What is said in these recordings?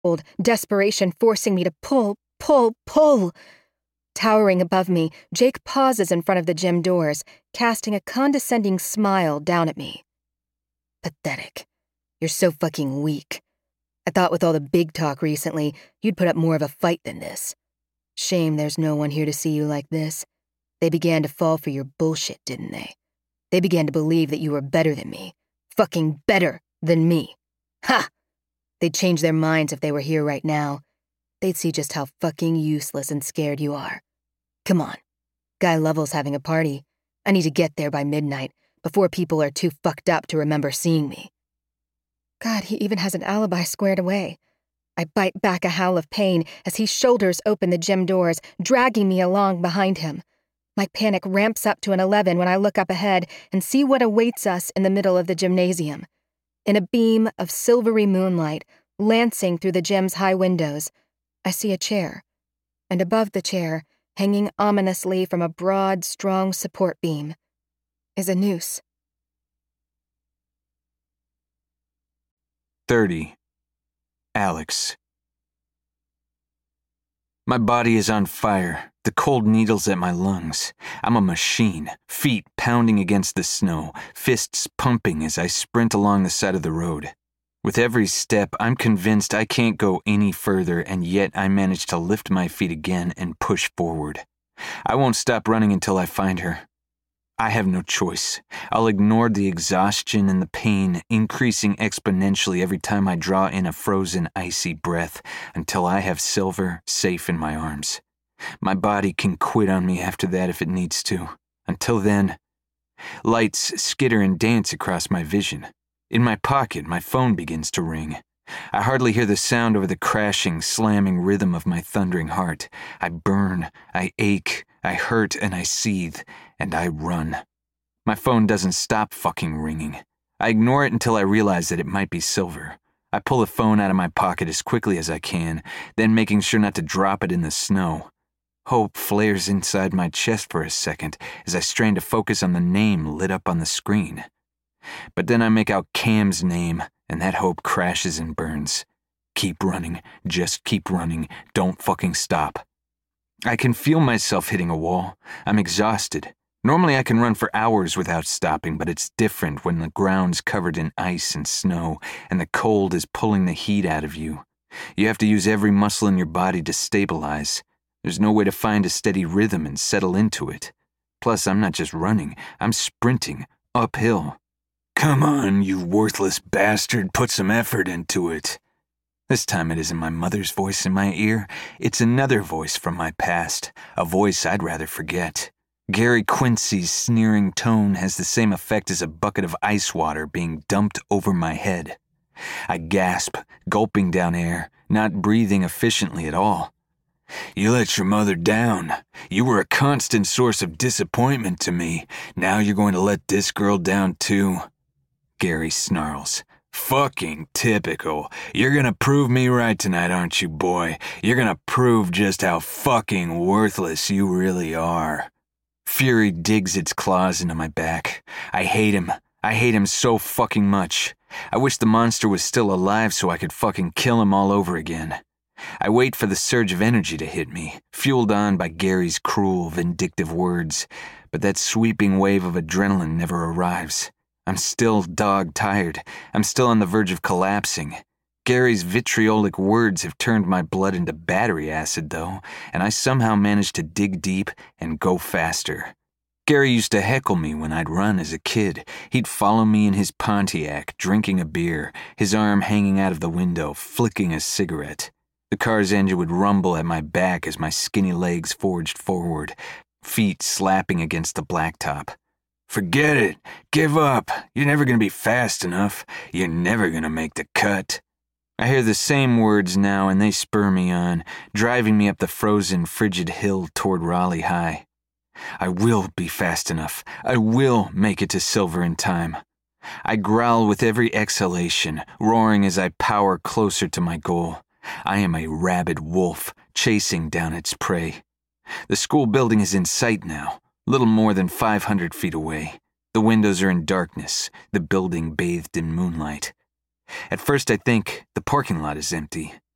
Old desperation forcing me to pull. Towering above me, Jake pauses in front of the gym doors, casting a condescending smile down at me. Pathetic. You're so fucking weak. I thought with all the big talk recently, you'd put up more of a fight than this. Shame there's no one here to see you like this. They began to fall for your bullshit, didn't they? They began to believe that you were better than me. Fucking better than me. Ha! They'd change their minds if they were here right now. They'd see just how fucking useless and scared you are. Come on. Guy Lovell's having a party. I need to get there by midnight, before people are too fucked up to remember seeing me. God, he even has an alibi squared away. I bite back a howl of pain as he shoulders open the gym doors, dragging me along behind him. My panic ramps up to an 11 when I look up ahead and see what awaits us in the middle of the gymnasium. In a beam of silvery moonlight, lancing through the gym's high windows, I see a chair, and above the chair, hanging ominously from a broad, strong support beam, is a noose. 30. Alex. My body is on fire, the cold needles at my lungs. I'm a machine, feet pounding against the snow, fists pumping as I sprint along the side of the road. With every step, I'm convinced I can't go any further, and yet I manage to lift my feet again and push forward. I won't stop running until I find her. I have no choice. I'll ignore the exhaustion and the pain, increasing exponentially every time I draw in a frozen, icy breath, until I have Silver safe in my arms. My body can quit on me after that if it needs to. Until then, lights skitter and dance across my vision. In my pocket, my phone begins to ring. I hardly hear the sound over the crashing, slamming rhythm of my thundering heart. I burn, I ache, I hurt, and I seethe, and I run. My phone doesn't stop fucking ringing. I ignore it until I realize that it might be Silver. I pull the phone out of my pocket as quickly as I can, then making sure not to drop it in the snow. Hope flares inside my chest for a second as I strain to focus on the name lit up on the screen. But then I make out Cam's name, and that hope crashes and burns. Keep running, just keep running, don't fucking stop. I can feel myself hitting a wall. I'm exhausted. Normally I can run for hours without stopping, but it's different when the ground's covered in ice and snow, and the cold is pulling the heat out of you. You have to use every muscle in your body to stabilize. There's no way to find a steady rhythm and settle into it. Plus, I'm not just running, I'm sprinting, uphill. Come on, you worthless bastard, put some effort into it. This time it isn't my mother's voice in my ear, it's another voice from my past, a voice I'd rather forget. Gary Quincy's sneering tone has the same effect as a bucket of ice water being dumped over my head. I gasp, gulping down air, not breathing efficiently at all. You let your mother down. You were a constant source of disappointment to me. Now you're going to let this girl down too? Gary snarls. Fucking typical. You're gonna prove me right tonight, aren't you, boy? You're gonna prove just how fucking worthless you really are. Fury digs its claws into my back. I hate him. I hate him so fucking much. I wish the monster was still alive so I could fucking kill him all over again. I wait for the surge of energy to hit me, fueled on by Gary's cruel, vindictive words, but that sweeping wave of adrenaline never arrives. I'm still dog-tired. I'm still on the verge of collapsing. Gary's vitriolic words have turned my blood into battery acid, though, and I somehow managed to dig deep and go faster. Gary used to heckle me when I'd run as a kid. He'd follow me in his Pontiac, drinking a beer, his arm hanging out of the window, flicking a cigarette. The car's engine would rumble at my back as my skinny legs forged forward, feet slapping against the blacktop. Forget it. Give up. You're never going to be fast enough. You're never going to make the cut. I hear the same words now, and they spur me on, driving me up the frozen, frigid hill toward Raleigh High. I will be fast enough. I will make it to Silver in time. I growl with every exhalation, roaring as I power closer to my goal. I am a rabid wolf, chasing down its prey. The school building is in sight now. Little more than 500 feet away. The windows are in darkness, the building bathed in moonlight. At first I think the parking lot is empty.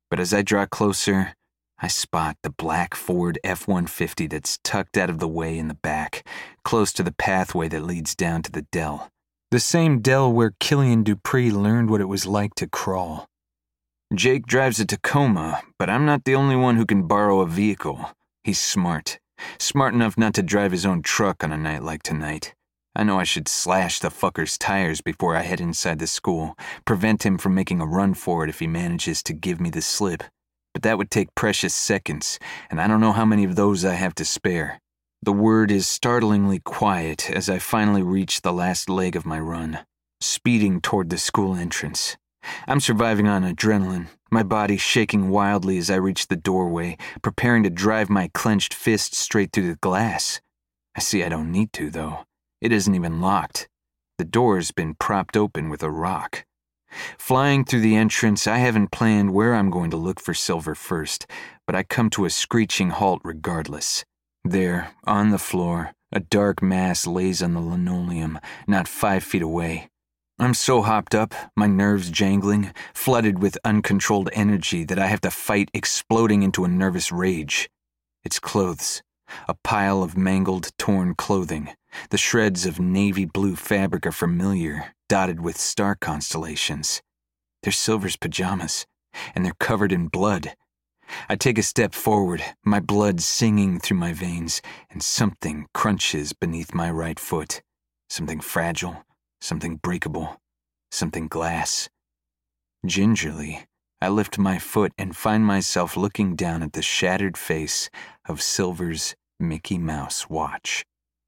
But as I draw closer, I spot the black Ford F-150 that's tucked out of the way in the back, close to the pathway that leads down to the dell. The same dell where Killian Dupree learned what it was like to crawl. Jake drives a Tacoma, but I'm not the only one who can borrow a vehicle. He's smart. Smart enough not to drive his own truck on a night like tonight. I know I should slash the fucker's tires before I head inside the school, prevent him from making a run for it if he manages to give me the slip. But that would take precious seconds, and I don't know how many of those I have to spare. The word is startlingly quiet as I finally reach the last leg of my run, speeding toward the school entrance. I'm surviving on adrenaline, my body shaking wildly as I reach the doorway, preparing to drive my clenched fist straight through the glass. I see I don't need to, though. It isn't even locked. The door's been propped open with a rock. Flying through the entrance, I haven't planned where I'm going to look for Silver first, but I come to a screeching halt regardless. There, on the floor, a dark mass lays on the linoleum, not 5 feet away. I'm so hopped up, my nerves jangling, flooded with uncontrolled energy that I have to fight exploding into a nervous rage. It's clothes. A pile of mangled, torn clothing. The shreds of navy blue fabric are familiar, dotted with star constellations. They're Silver's pajamas, and they're covered in blood. I take a step forward, my blood singing through my veins, and something crunches beneath my right foot. Something fragile, something breakable, something glass. Gingerly, I lift my foot and find myself looking down at the shattered face of Silver's Mickey Mouse watch.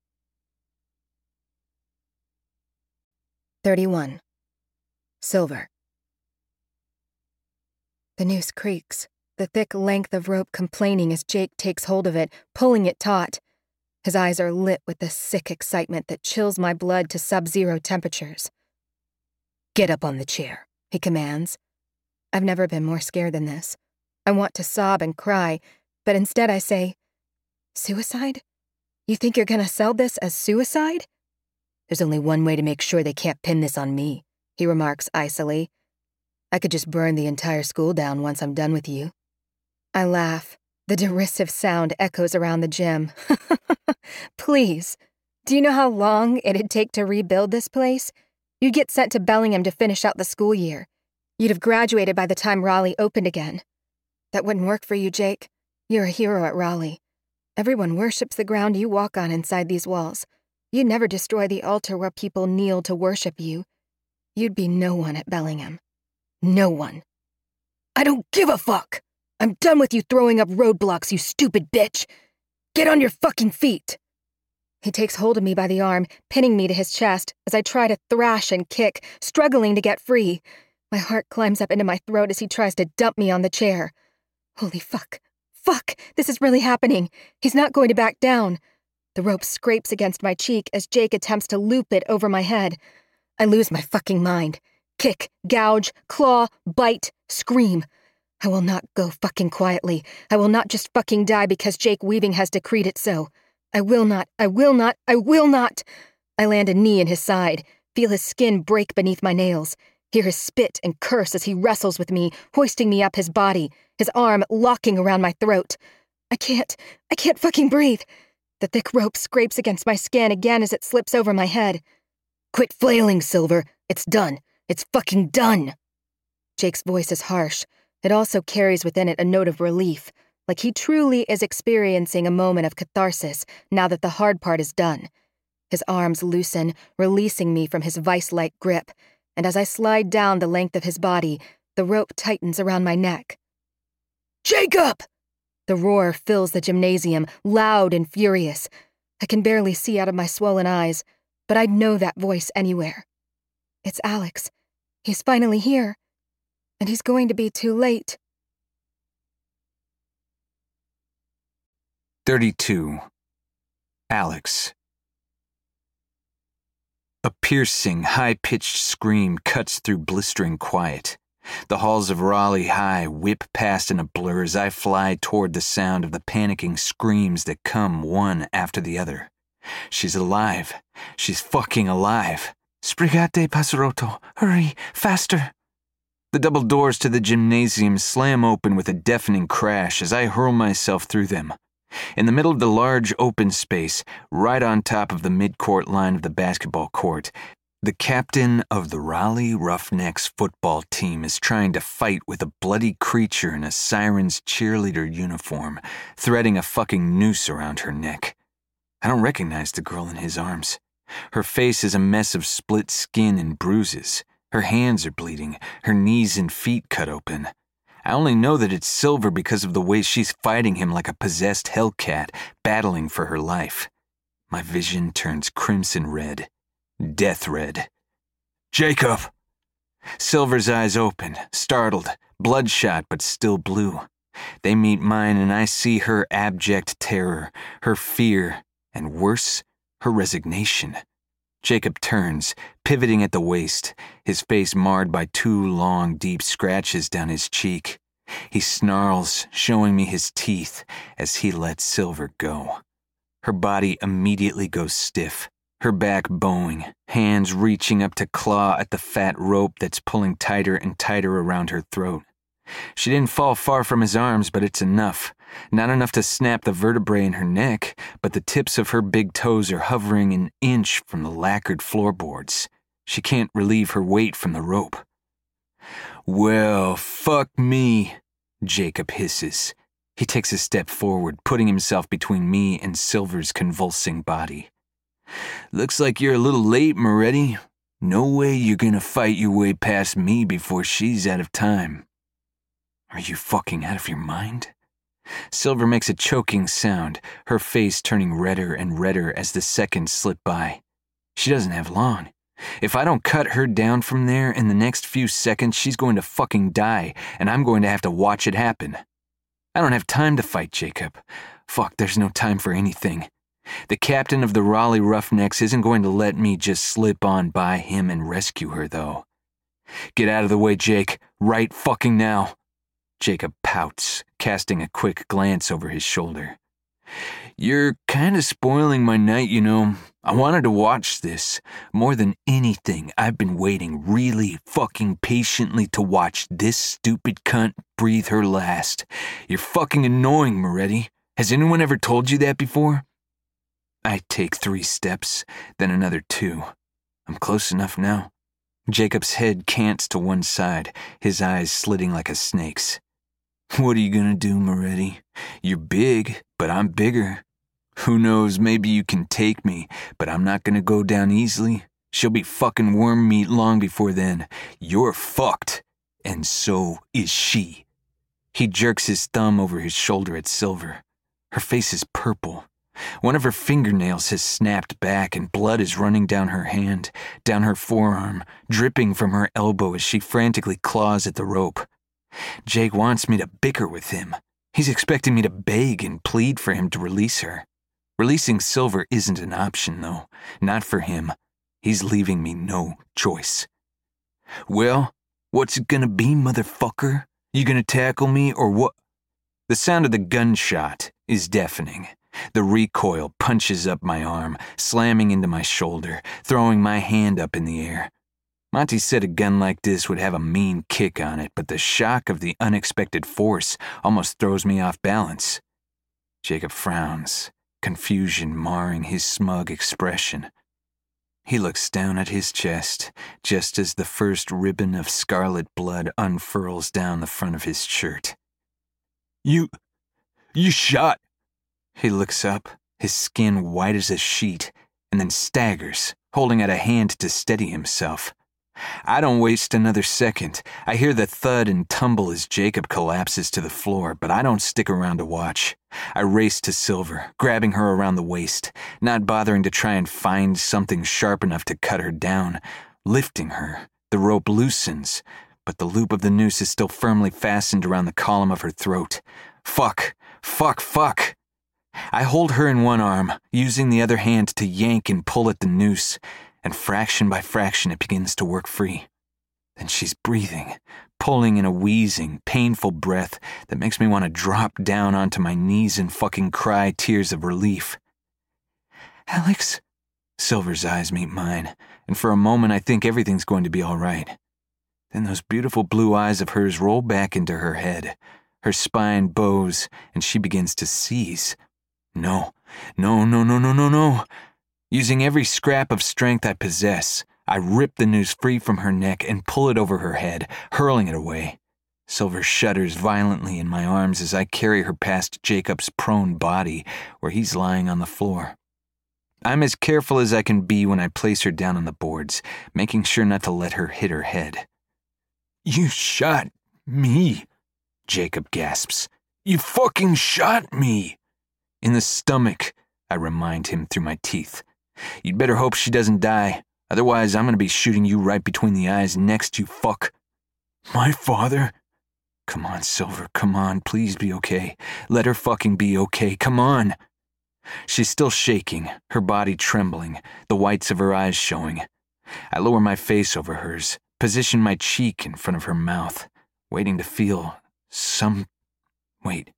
31. Silver. The noose creaks, the thick length of rope complaining as Jake takes hold of it, pulling it taut. His eyes are lit with the sick excitement that chills my blood to sub-zero temperatures. "Get up on the chair," he commands. I've never been more scared than this. I want to sob and cry, but instead I say, "Suicide? You think you're gonna sell this as suicide?" "There's only one way to make sure they can't pin this on me," he remarks icily. "I could just burn the entire school down once I'm done with you." I laugh. The derisive sound echoes around the gym. "Please, do you know how long it'd take to rebuild this place? You'd get sent to Bellingham to finish out the school year. You'd have graduated by the time Raleigh opened again. That wouldn't work for you, Jake. You're a hero at Raleigh. Everyone worships the ground you walk on inside these walls. You'd never destroy the altar where people kneel to worship you. You'd be no one at Bellingham. No one." "I don't give a fuck! I'm done with you throwing up roadblocks, you stupid bitch! Get on your fucking feet!" He takes hold of me by the arm, pinning me to his chest as I try to thrash and kick, struggling to get free. My heart climbs up into my throat as he tries to dump me on the chair. Holy fuck. Fuck! This is really happening. He's not going to back down. The rope scrapes against my cheek as Jake attempts to loop it over my head. I lose my fucking mind. Kick, gouge, claw, bite, scream. I will not go fucking quietly. I will not just fucking die because Jake Weaving has decreed it so. I will not. I will not. I will not. I land a knee in his side, feel his skin break beneath my nails, hear his spit and curse as he wrestles with me, hoisting me up his body, his arm locking around my throat. I can't fucking breathe. The thick rope scrapes against my skin again as it slips over my head. "Quit flailing, Silver. It's done. It's fucking done." Jake's voice is harsh. It also carries within it a note of relief, like he truly is experiencing a moment of catharsis now that the hard part is done. His arms loosen, releasing me from his vice-like grip, and as I slide down the length of his body, the rope tightens around my neck. "Jacob!" The roar fills the gymnasium, loud and furious. I can barely see out of my swollen eyes, but I'd know that voice anywhere. It's Alex. He's finally here. And he's going to be too late. 32. Alex. A piercing, high-pitched scream cuts through blistering quiet. The halls of Raleigh High whip past in a blur as I fly toward the sound of the panicking screams that come one after the other. She's alive. She's fucking alive. "Sbrigate, Passerotto. Hurry, faster." The double doors to the gymnasium slam open with a deafening crash as I hurl myself through them. In the middle of the large open space, right on top of the mid-court line of the basketball court, the captain of the Raleigh Roughnecks football team is trying to fight with a bloody creature in a siren's cheerleader uniform, threading a fucking noose around her neck. I don't recognize the girl in his arms. Her face is a mess of split skin and bruises. Her hands are bleeding, her knees and feet cut open. I only know that it's Silver because of the way she's fighting him like a possessed hellcat, battling for her life. My vision turns crimson red. Death red. "Jacob!" Silver's eyes open, startled, bloodshot but still blue. They meet mine and I see her abject terror, her fear, and worse, her resignation. Jacob turns, pivoting at the waist, his face marred by 2 long, deep scratches down his cheek. He snarls, showing me his teeth as he lets Silver go. Her body immediately goes stiff, her back bowing, hands reaching up to claw at the fat rope that's pulling tighter and tighter around her throat. She didn't fall far from his arms, but it's enough. Not enough to snap the vertebrae in her neck, but the tips of her big toes are hovering an inch from the lacquered floorboards. She can't relieve her weight from the rope. "Well, fuck me," Jacob hisses. He takes a step forward, putting himself between me and Silver's convulsing body. "Looks like you're a little late, Moretti. No way you're gonna fight your way past me before she's out of time." "Are you fucking out of your mind?" Silver makes a choking sound, her face turning redder and redder as the seconds slip by. She doesn't have long. If I don't cut her down from there in the next few seconds, she's going to fucking die, and I'm going to have to watch it happen. I don't have time to fight Jacob. Fuck, there's no time for anything. The captain of the Raleigh Roughnecks isn't going to let me just slip on by him and rescue her, though. "Get out of the way, Jake. Right fucking now." Jacob pouts, casting a quick glance over his shoulder. "You're kinda spoiling my night, you know. I wanted to watch this. More than anything, I've been waiting really fucking patiently to watch this stupid cunt breathe her last. You're fucking annoying, Moretti. Has anyone ever told you that before?" I take 3 steps, then another 2. I'm close enough now. Jacob's head cants to one side, his eyes slitting like a snake's. "What are you gonna do, Moretti? You're big, but I'm bigger. Who knows, maybe you can take me, but I'm not gonna go down easily. She'll be fucking worm meat long before then. You're fucked, and so is she." He jerks his thumb over his shoulder at Silver. Her face is purple. One of her fingernails has snapped back and blood is running down her hand, down her forearm, dripping from her elbow as she frantically claws at the rope. Jake wants me to bicker with him. He's expecting me to beg and plead for him to release her. Releasing Silver isn't an option, though. Not for him. He's leaving me no choice. "Well, what's it gonna be, motherfucker? You gonna tackle me or what?" The sound of the gunshot is deafening. The recoil punches up my arm, slamming into my shoulder, throwing my hand up in the air. Monty said a gun like this would have a mean kick on it, but the shock of the unexpected force almost throws me off balance. Jacob frowns, confusion marring his smug expression. He looks down at his chest, just as the first ribbon of scarlet blood unfurls down the front of his shirt. You shot." He looks up, his skin white as a sheet, and then staggers, holding out a hand to steady himself. I don't waste another second. I hear the thud and tumble as Jacob collapses to the floor, but I don't stick around to watch. I race to Silver, grabbing her around the waist, not bothering to try and find something sharp enough to cut her down. Lifting her, the rope loosens, but the loop of the noose is still firmly fastened around the column of her throat. Fuck. I hold her in one arm, using the other hand to yank and pull at the noose, and fraction by fraction it begins to work free. Then she's breathing, pulling in a wheezing, painful breath that makes me want to drop down onto my knees and fucking cry tears of relief. "Alex?" Silver's eyes meet mine, and for a moment I think everything's going to be all right. Then those beautiful blue eyes of hers roll back into her head. Her spine bows, and she begins to seize. No. Using every scrap of strength I possess, I rip the noose free from her neck and pull it over her head, hurling it away. Silver shudders violently in my arms as I carry her past Jacob's prone body, where he's lying on the floor. I'm as careful as I can be when I place her down on the boards, making sure not to let her hit her head. "You shot me," Jacob gasps. "You fucking shot me." "In the stomach," I remind him through my teeth. "You'd better hope she doesn't die. Otherwise, I'm gonna be shooting you right between the eyes next, you fuck." "My father?" "Come on, Silver, come on, please be okay. Let her fucking be okay, come on." She's still shaking, her body trembling, the whites of her eyes showing. I lower my face over hers, position my cheek in front of her mouth, waiting to feel Wait.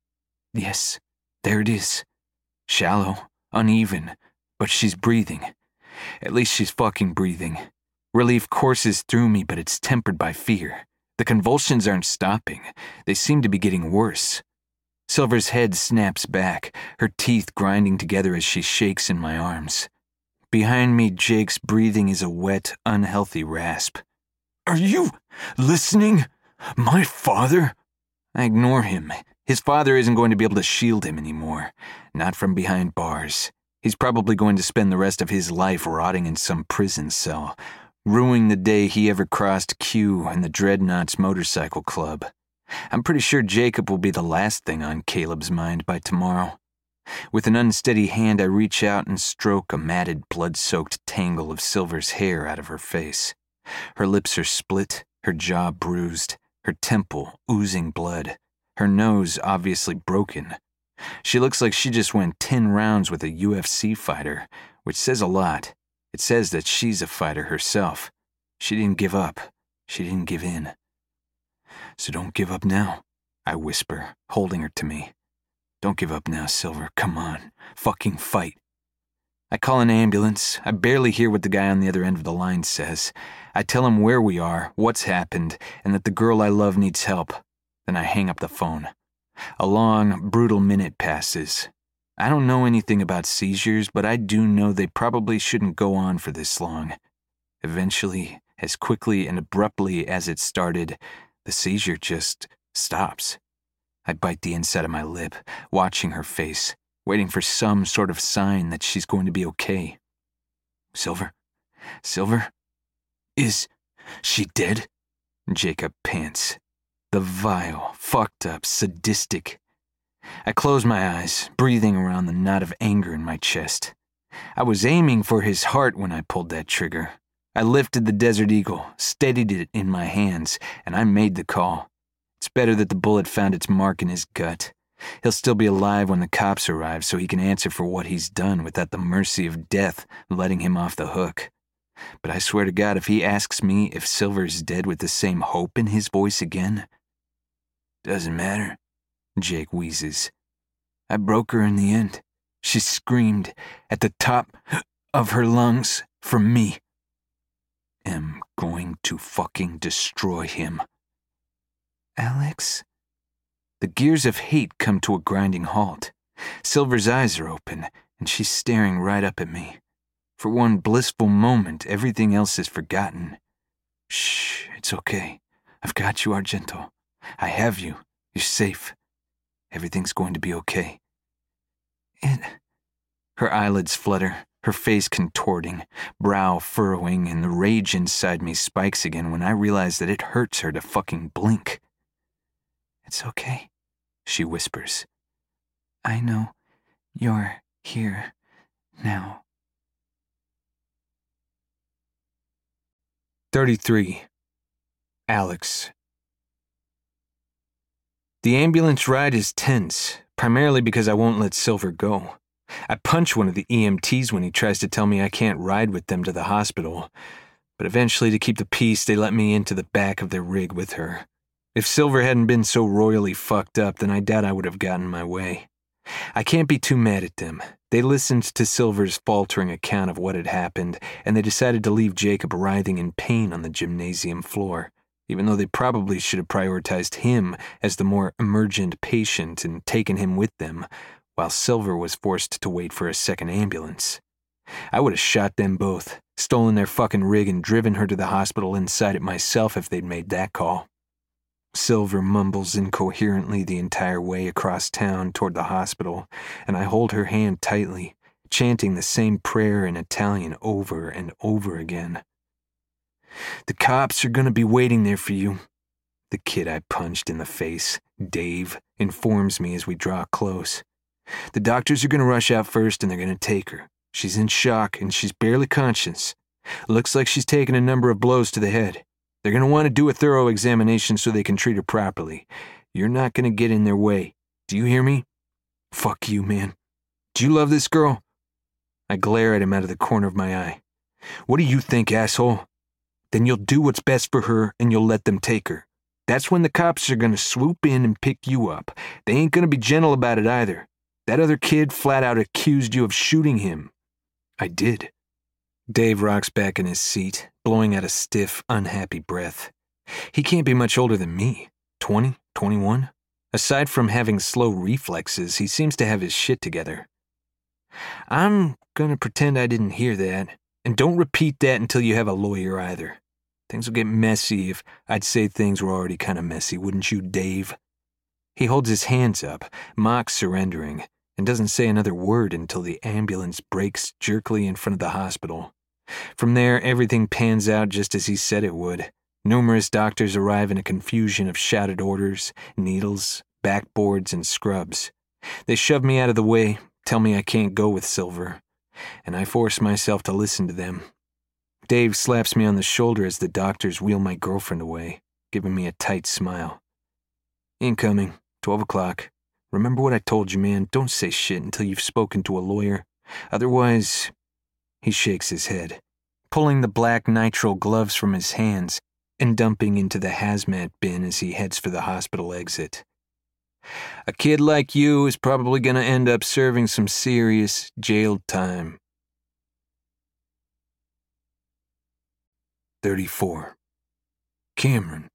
Yes, there it is. Shallow, uneven, but she's breathing. At least she's fucking breathing. Relief courses through me, but it's tempered by fear. The convulsions aren't stopping. They seem to be getting worse. Silver's head snaps back, her teeth grinding together as she shakes in my arms. Behind me, Jake's breathing is a wet, unhealthy rasp. "Are you listening? My father?" I ignore him. His father isn't going to be able to shield him anymore. Not from behind bars. He's probably going to spend the rest of his life rotting in some prison cell, ruining the day he ever crossed Q and the Dreadnoughts Motorcycle Club. I'm pretty sure Jacob will be the last thing on Caleb's mind by tomorrow. With an unsteady hand, I reach out and stroke a matted, blood-soaked tangle of Silver's hair out of her face. Her lips are split, her jaw bruised, her temple oozing blood, her nose obviously broken. She looks like she just went 10 rounds with a UFC fighter, which says a lot. It says that she's a fighter herself. She didn't give up. She didn't give in. "So don't give up now," I whisper, holding her to me. "Don't give up now, Silver. Come on. Fucking fight." I call an ambulance. I barely hear what the guy on the other end of the line says. I tell him where we are, what's happened, and that the girl I love needs help. Then I hang up the phone. A long, brutal minute passes. I don't know anything about seizures, but I do know they probably shouldn't go on for this long. Eventually, as quickly and abruptly as it started, the seizure just stops. I bite the inside of my lip, watching her face, waiting for some sort of sign that she's going to be okay. "Silver? Silver? Is she dead?" Jacob pants. The vile, fucked up, sadistic. I close my eyes, breathing around the knot of anger in my chest. I was aiming for his heart when I pulled that trigger. I lifted the Desert Eagle, steadied it in my hands, and I made the call. It's better that the bullet found its mark in his gut. He'll still be alive when the cops arrive, so he can answer for what he's done without the mercy of death letting him off the hook. But I swear to God, if he asks me if Silver's dead with the same hope in his voice again... "Doesn't matter," Jake wheezes. "I broke her in the end. She screamed at the top of her lungs for me. Am going to fucking destroy him." "Alex?" The gears of hate come to a grinding halt. Silver's eyes are open, and she's staring right up at me. For one blissful moment, everything else is forgotten. "Shh, it's okay. I've got you, Argento. I have you. You're safe. Everything's going to be okay." Her eyelids flutter, her face contorting, brow furrowing, and the rage inside me spikes again when I realize that it hurts her to fucking blink. "It's okay," she whispers. "I know you're here now." 33. Alex. The ambulance ride is tense, primarily because I won't let Silver go. I punch one of the EMTs when he tries to tell me I can't ride with them to the hospital, but eventually, to keep the peace, they let me into the back of their rig with her. If Silver hadn't been so royally fucked up, then I doubt I would have gotten my way. I can't be too mad at them. They listened to Silver's faltering account of what had happened, and they decided to leave Jacob writhing in pain on the gymnasium floor, even though they probably should have prioritized him as the more emergent patient and taken him with them, while Silver was forced to wait for a second ambulance. I would have shot them both, stolen their fucking rig and driven her to the hospital inside it myself if they'd made that call. Silver mumbles incoherently the entire way across town toward the hospital, and I hold her hand tightly, chanting the same prayer in Italian over and over again. "The cops are gonna be waiting there for you," the kid I punched in the face, Dave, informs me as we draw close. "The doctors are gonna rush out first and they're gonna take her. She's in shock and she's barely conscious. Looks like she's taken a number of blows to the head. They're gonna want to do a thorough examination so they can treat her properly. You're not gonna get in their way. Do you hear me? Fuck you, man. Do you love this girl?" I glare at him out of the corner of my eye. "What do you think, asshole? Then you'll do what's best for her and you'll let them take her. That's when the cops are gonna swoop in and pick you up. They ain't gonna be gentle about it either. That other kid flat out accused you of shooting him." I did. Dave rocks back in his seat, blowing out a stiff, unhappy breath. He can't be much older than me. 20, 21? Aside from having slow reflexes, he seems to have his shit together. "I'm gonna pretend I didn't hear that, and don't repeat that until you have a lawyer either. Things will get messy if I'd say things were already kind of messy, wouldn't you, Dave?" He holds his hands up, mock surrendering, and doesn't say another word until the ambulance brakes jerkily in front of the hospital. From there, everything pans out just as he said it would. Numerous doctors arrive in a confusion of shouted orders, needles, backboards, and scrubs. They shove me out of the way, tell me I can't go with Silver, and I force myself to listen to them. Dave slaps me on the shoulder as the doctors wheel my girlfriend away, giving me a tight smile. "Incoming, 12 o'clock. Remember what I told you, man. Don't say shit until you've spoken to a lawyer. Otherwise..." He shakes his head, pulling the black nitrile gloves from his hands and dumping into the hazmat bin as he heads for the hospital exit. "A kid like you is probably gonna end up serving some serious jail time." 34. Cameron.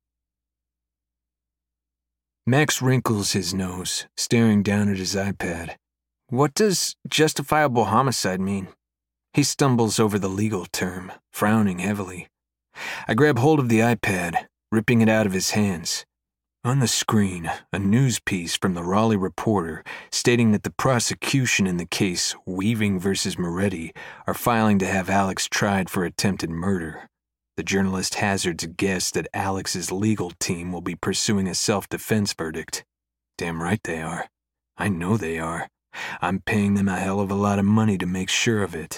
Max wrinkles his nose, staring down at his iPad. What does justifiable homicide mean? He stumbles over the legal term, frowning heavily. I grab hold of the iPad, ripping it out of his hands. On the screen, a news piece from the Raleigh Reporter stating that the prosecution in the case Weaving versus Moretti are filing to have Alex tried for attempted murder. The journalist hazards a guess that Alex's legal team will be pursuing a self-defense verdict. Damn right they are. I know they are. I'm paying them a hell of a lot of money to make sure of it.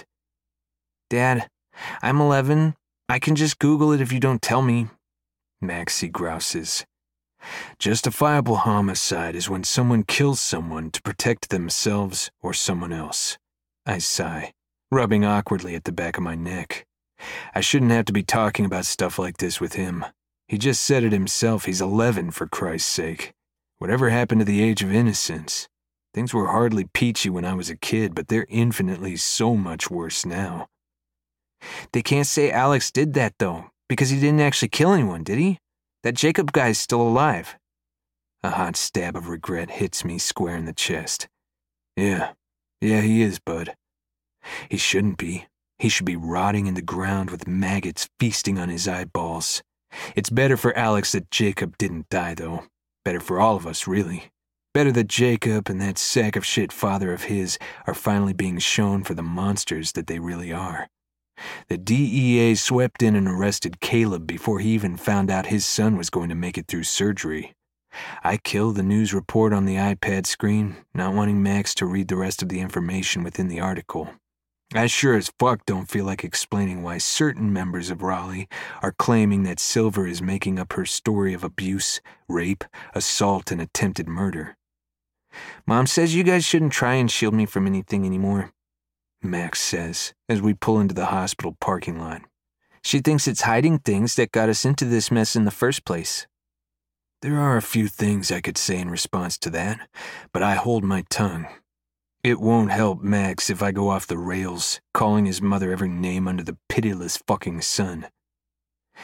"Dad, I'm 11. I can just Google it if you don't tell me," Maxie grouses. Justifiable homicide is when someone kills someone to protect themselves or someone else. I sigh, rubbing awkwardly at the back of my neck. I shouldn't have to be talking about stuff like this with him. He just said it himself. He's 11, for Christ's sake. Whatever happened to the age of innocence? Things were hardly peachy when I was a kid, but they're infinitely so much worse now. "They can't say Alex did that, though, because he didn't actually kill anyone, did he? That Jacob guy's still alive." A hot stab of regret hits me square in the chest. Yeah, he is, bud. He shouldn't be. He should be rotting in the ground with maggots feasting on his eyeballs. It's better for Alex that Jacob didn't die, though. Better for all of us, really. Better that Jacob and that sack of shit father of his are finally being shown for the monsters that they really are. The DEA swept in and arrested Caleb before he even found out his son was going to make it through surgery. I killed the news report on the iPad screen, not wanting Max to read the rest of the information within the article. I sure as fuck don't feel like explaining why certain members of Raleigh are claiming that Silver is making up her story of abuse, rape, assault, and attempted murder. "Mom says you guys shouldn't try and shield me from anything anymore," Max says as we pull into the hospital parking lot. "She thinks it's hiding things that got us into this mess in the first place." There are a few things I could say in response to that, but I hold my tongue. It won't help Max if I go off the rails, calling his mother every name under the pitiless fucking sun.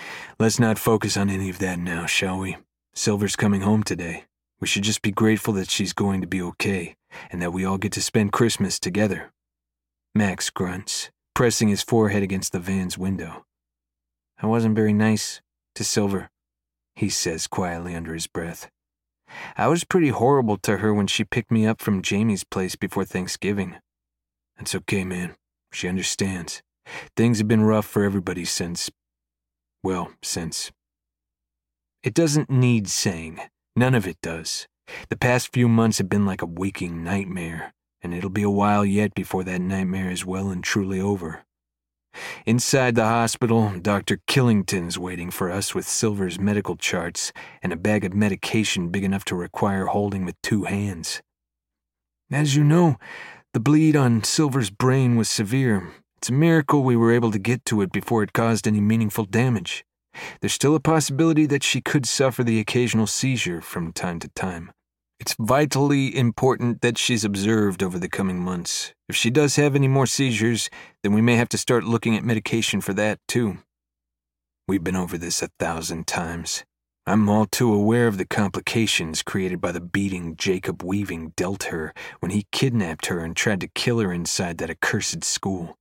Let's not focus on any of that now, shall we? Silver's coming home today. We should just be grateful that she's going to be okay, and that we all get to spend Christmas together. Max grunts, pressing his forehead against the van's window. I wasn't very nice to Silver, he says quietly under his breath. I was pretty horrible to her when she picked me up from Jamie's place before Thanksgiving. That's okay, man. She understands. Things have been rough for everybody since... It doesn't need saying. None of it does. The past few months have been like a waking nightmare, and it'll be a while yet before that nightmare is well and truly over. Inside the hospital, Dr. Killington's waiting for us with Silver's medical charts and a bag of medication big enough to require holding with 2 hands. As you know, the bleed on Silver's brain was severe. It's a miracle we were able to get to it before it caused any meaningful damage. There's still a possibility that she could suffer the occasional seizure from time to time. It's vitally important that she's observed over the coming months. If she does have any more seizures, then we may have to start looking at medication for that, too. We've been over this 1,000 times. I'm all too aware of the complications created by the beating Jacob Weaving dealt her when he kidnapped her and tried to kill her inside that accursed school.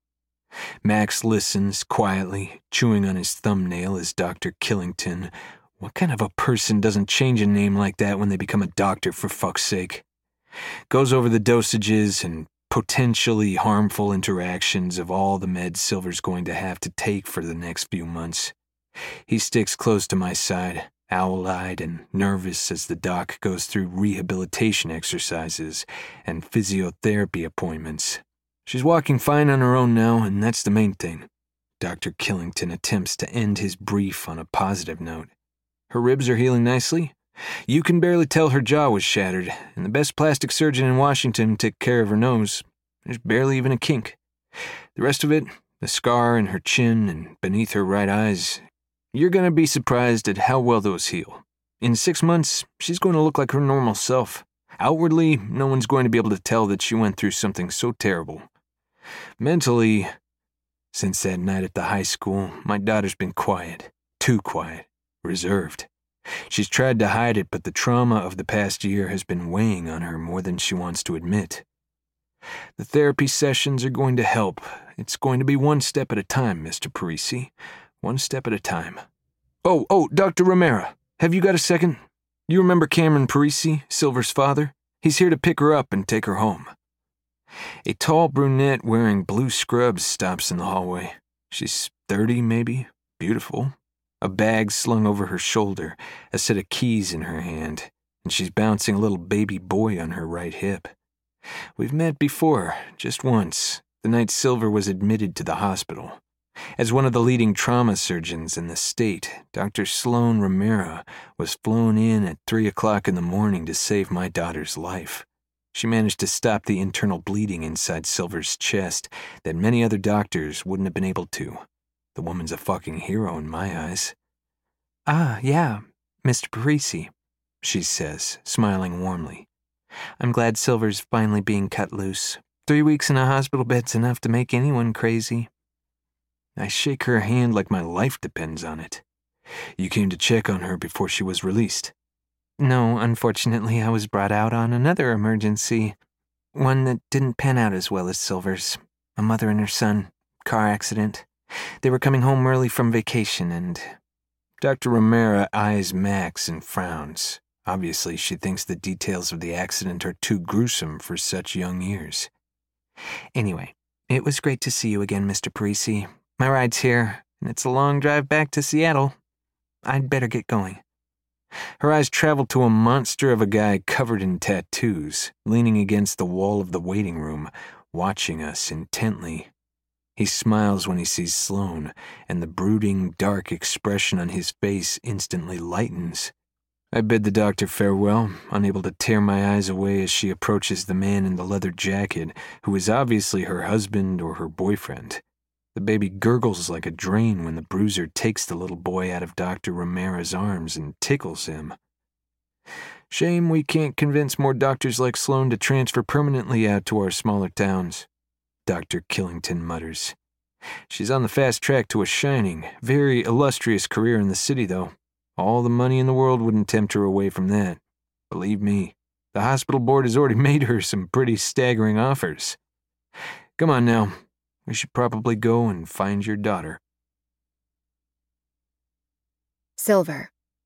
Max listens quietly, chewing on his thumbnail as Dr. Killington. What kind of a person doesn't change a name like that when they become a doctor, for fuck's sake? Goes over the dosages and potentially harmful interactions of all the meds Silver's going to have to take for the next few months. He sticks close to my side, owl-eyed and nervous as the doc goes through rehabilitation exercises and physiotherapy appointments. She's walking fine on her own now, and that's the main thing. Dr. Killington attempts to end his brief on a positive note. Her ribs are healing nicely. You can barely tell her jaw was shattered, and the best plastic surgeon in Washington took care of her nose. There's barely even a kink. The rest of it, the scar in her chin and beneath her right eyes, you're going to be surprised at how well those heal. In 6 months, she's going to look like her normal self. Outwardly, no one's going to be able to tell that she went through something so terrible. Mentally, since that night at the high school, my daughter's been quiet. Too quiet. Reserved. She's tried to hide it, but the trauma of the past year has been weighing on her more than she wants to admit. The therapy sessions are going to help. It's going to be one step at a time, Mr. Parisi. One step at a time. Oh, Dr. Romero, have you got a second? You remember Cameron Parisi, Silver's father? He's here to pick her up and take her home. A tall brunette wearing blue scrubs stops in the hallway. She's 30, maybe. Beautiful. A bag slung over her shoulder, a set of keys in her hand, and she's bouncing a little baby boy on her right hip. We've met before, just once, the night Silver was admitted to the hospital. As one of the leading trauma surgeons in the state, Dr. Sloan Romero was flown in at 3 o'clock in the morning to save my daughter's life. She managed to stop the internal bleeding inside Silver's chest that many other doctors wouldn't have been able to. The woman's a fucking hero in my eyes. Ah, yeah, Mr. Parisi, she says, smiling warmly. I'm glad Silver's finally being cut loose. 3 weeks in a hospital bed's enough to make anyone crazy. I shake her hand like my life depends on it. You came to check on her before she was released? No, unfortunately, I was brought out on another emergency. One that didn't pan out as well as Silver's. A mother and her son. Car accident. They were coming home early from vacation and... Dr. Romero eyes Max and frowns. Obviously, she thinks the details of the accident are too gruesome for such young ears. Anyway, it was great to see you again, Mr. Parisi. My ride's here, and it's a long drive back to Seattle. I'd better get going. Her eyes travel to a monster of a guy covered in tattoos, leaning against the wall of the waiting room, watching us intently. He smiles when he sees Sloan, and the brooding, dark expression on his face instantly lightens. I bid the doctor farewell, unable to tear my eyes away as she approaches the man in the leather jacket, who is obviously her husband or her boyfriend. The baby gurgles like a drain when the bruiser takes the little boy out of Dr. Romero's arms and tickles him. Shame we can't convince more doctors like Sloan to transfer permanently out to our smaller towns, Dr. Killington mutters. She's on the fast track to a shining, very illustrious career in the city, though. All the money in the world wouldn't tempt her away from that. Believe me, the hospital board has already made her some pretty staggering offers. Come on now, we should probably go and find your daughter. Silver.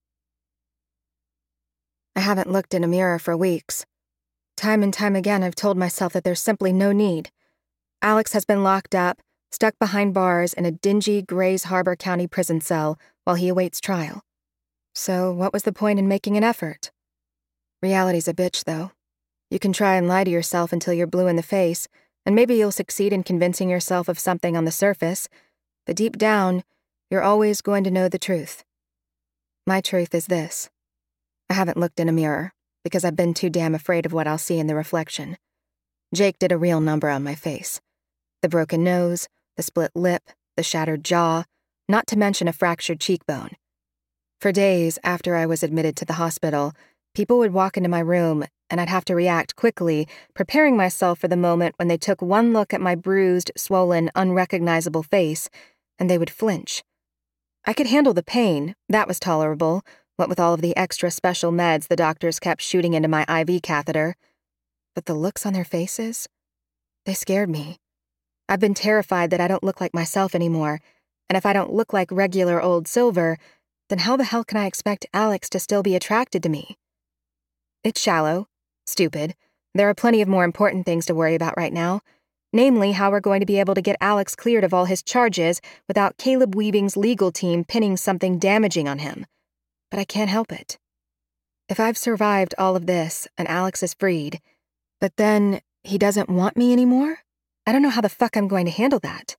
I haven't looked in a mirror for weeks. Time and time again, I've told myself that there's simply no need. Alex has been locked up, stuck behind bars in a dingy Grays Harbor County prison cell while he awaits trial. So what was the point in making an effort? Reality's a bitch, though. You can try and lie to yourself until you're blue in the face, and maybe you'll succeed in convincing yourself of something on the surface, but deep down, you're always going to know the truth. My truth is this. I haven't looked in a mirror, because I've been too damn afraid of what I'll see in the reflection. Jake did a real number on my face. The broken nose, the split lip, the shattered jaw, not to mention a fractured cheekbone. For days after I was admitted to the hospital, people would walk into my room, and I'd have to react quickly, preparing myself for the moment when they took one look at my bruised, swollen, unrecognizable face, and they would flinch. I could handle the pain, that was tolerable, what with all of the extra special meds the doctors kept shooting into my IV catheter. But the looks on their faces, they scared me. I've been terrified that I don't look like myself anymore, and if I don't look like regular old Silver, then how the hell can I expect Alex to still be attracted to me? It's shallow, stupid. There are plenty of more important things to worry about right now, namely how we're going to be able to get Alex cleared of all his charges without Caleb Weaving's legal team pinning something damaging on him. But I can't help it. If I've survived all of this and Alex is freed, but then he doesn't want me anymore, I don't know how the fuck I'm going to handle that.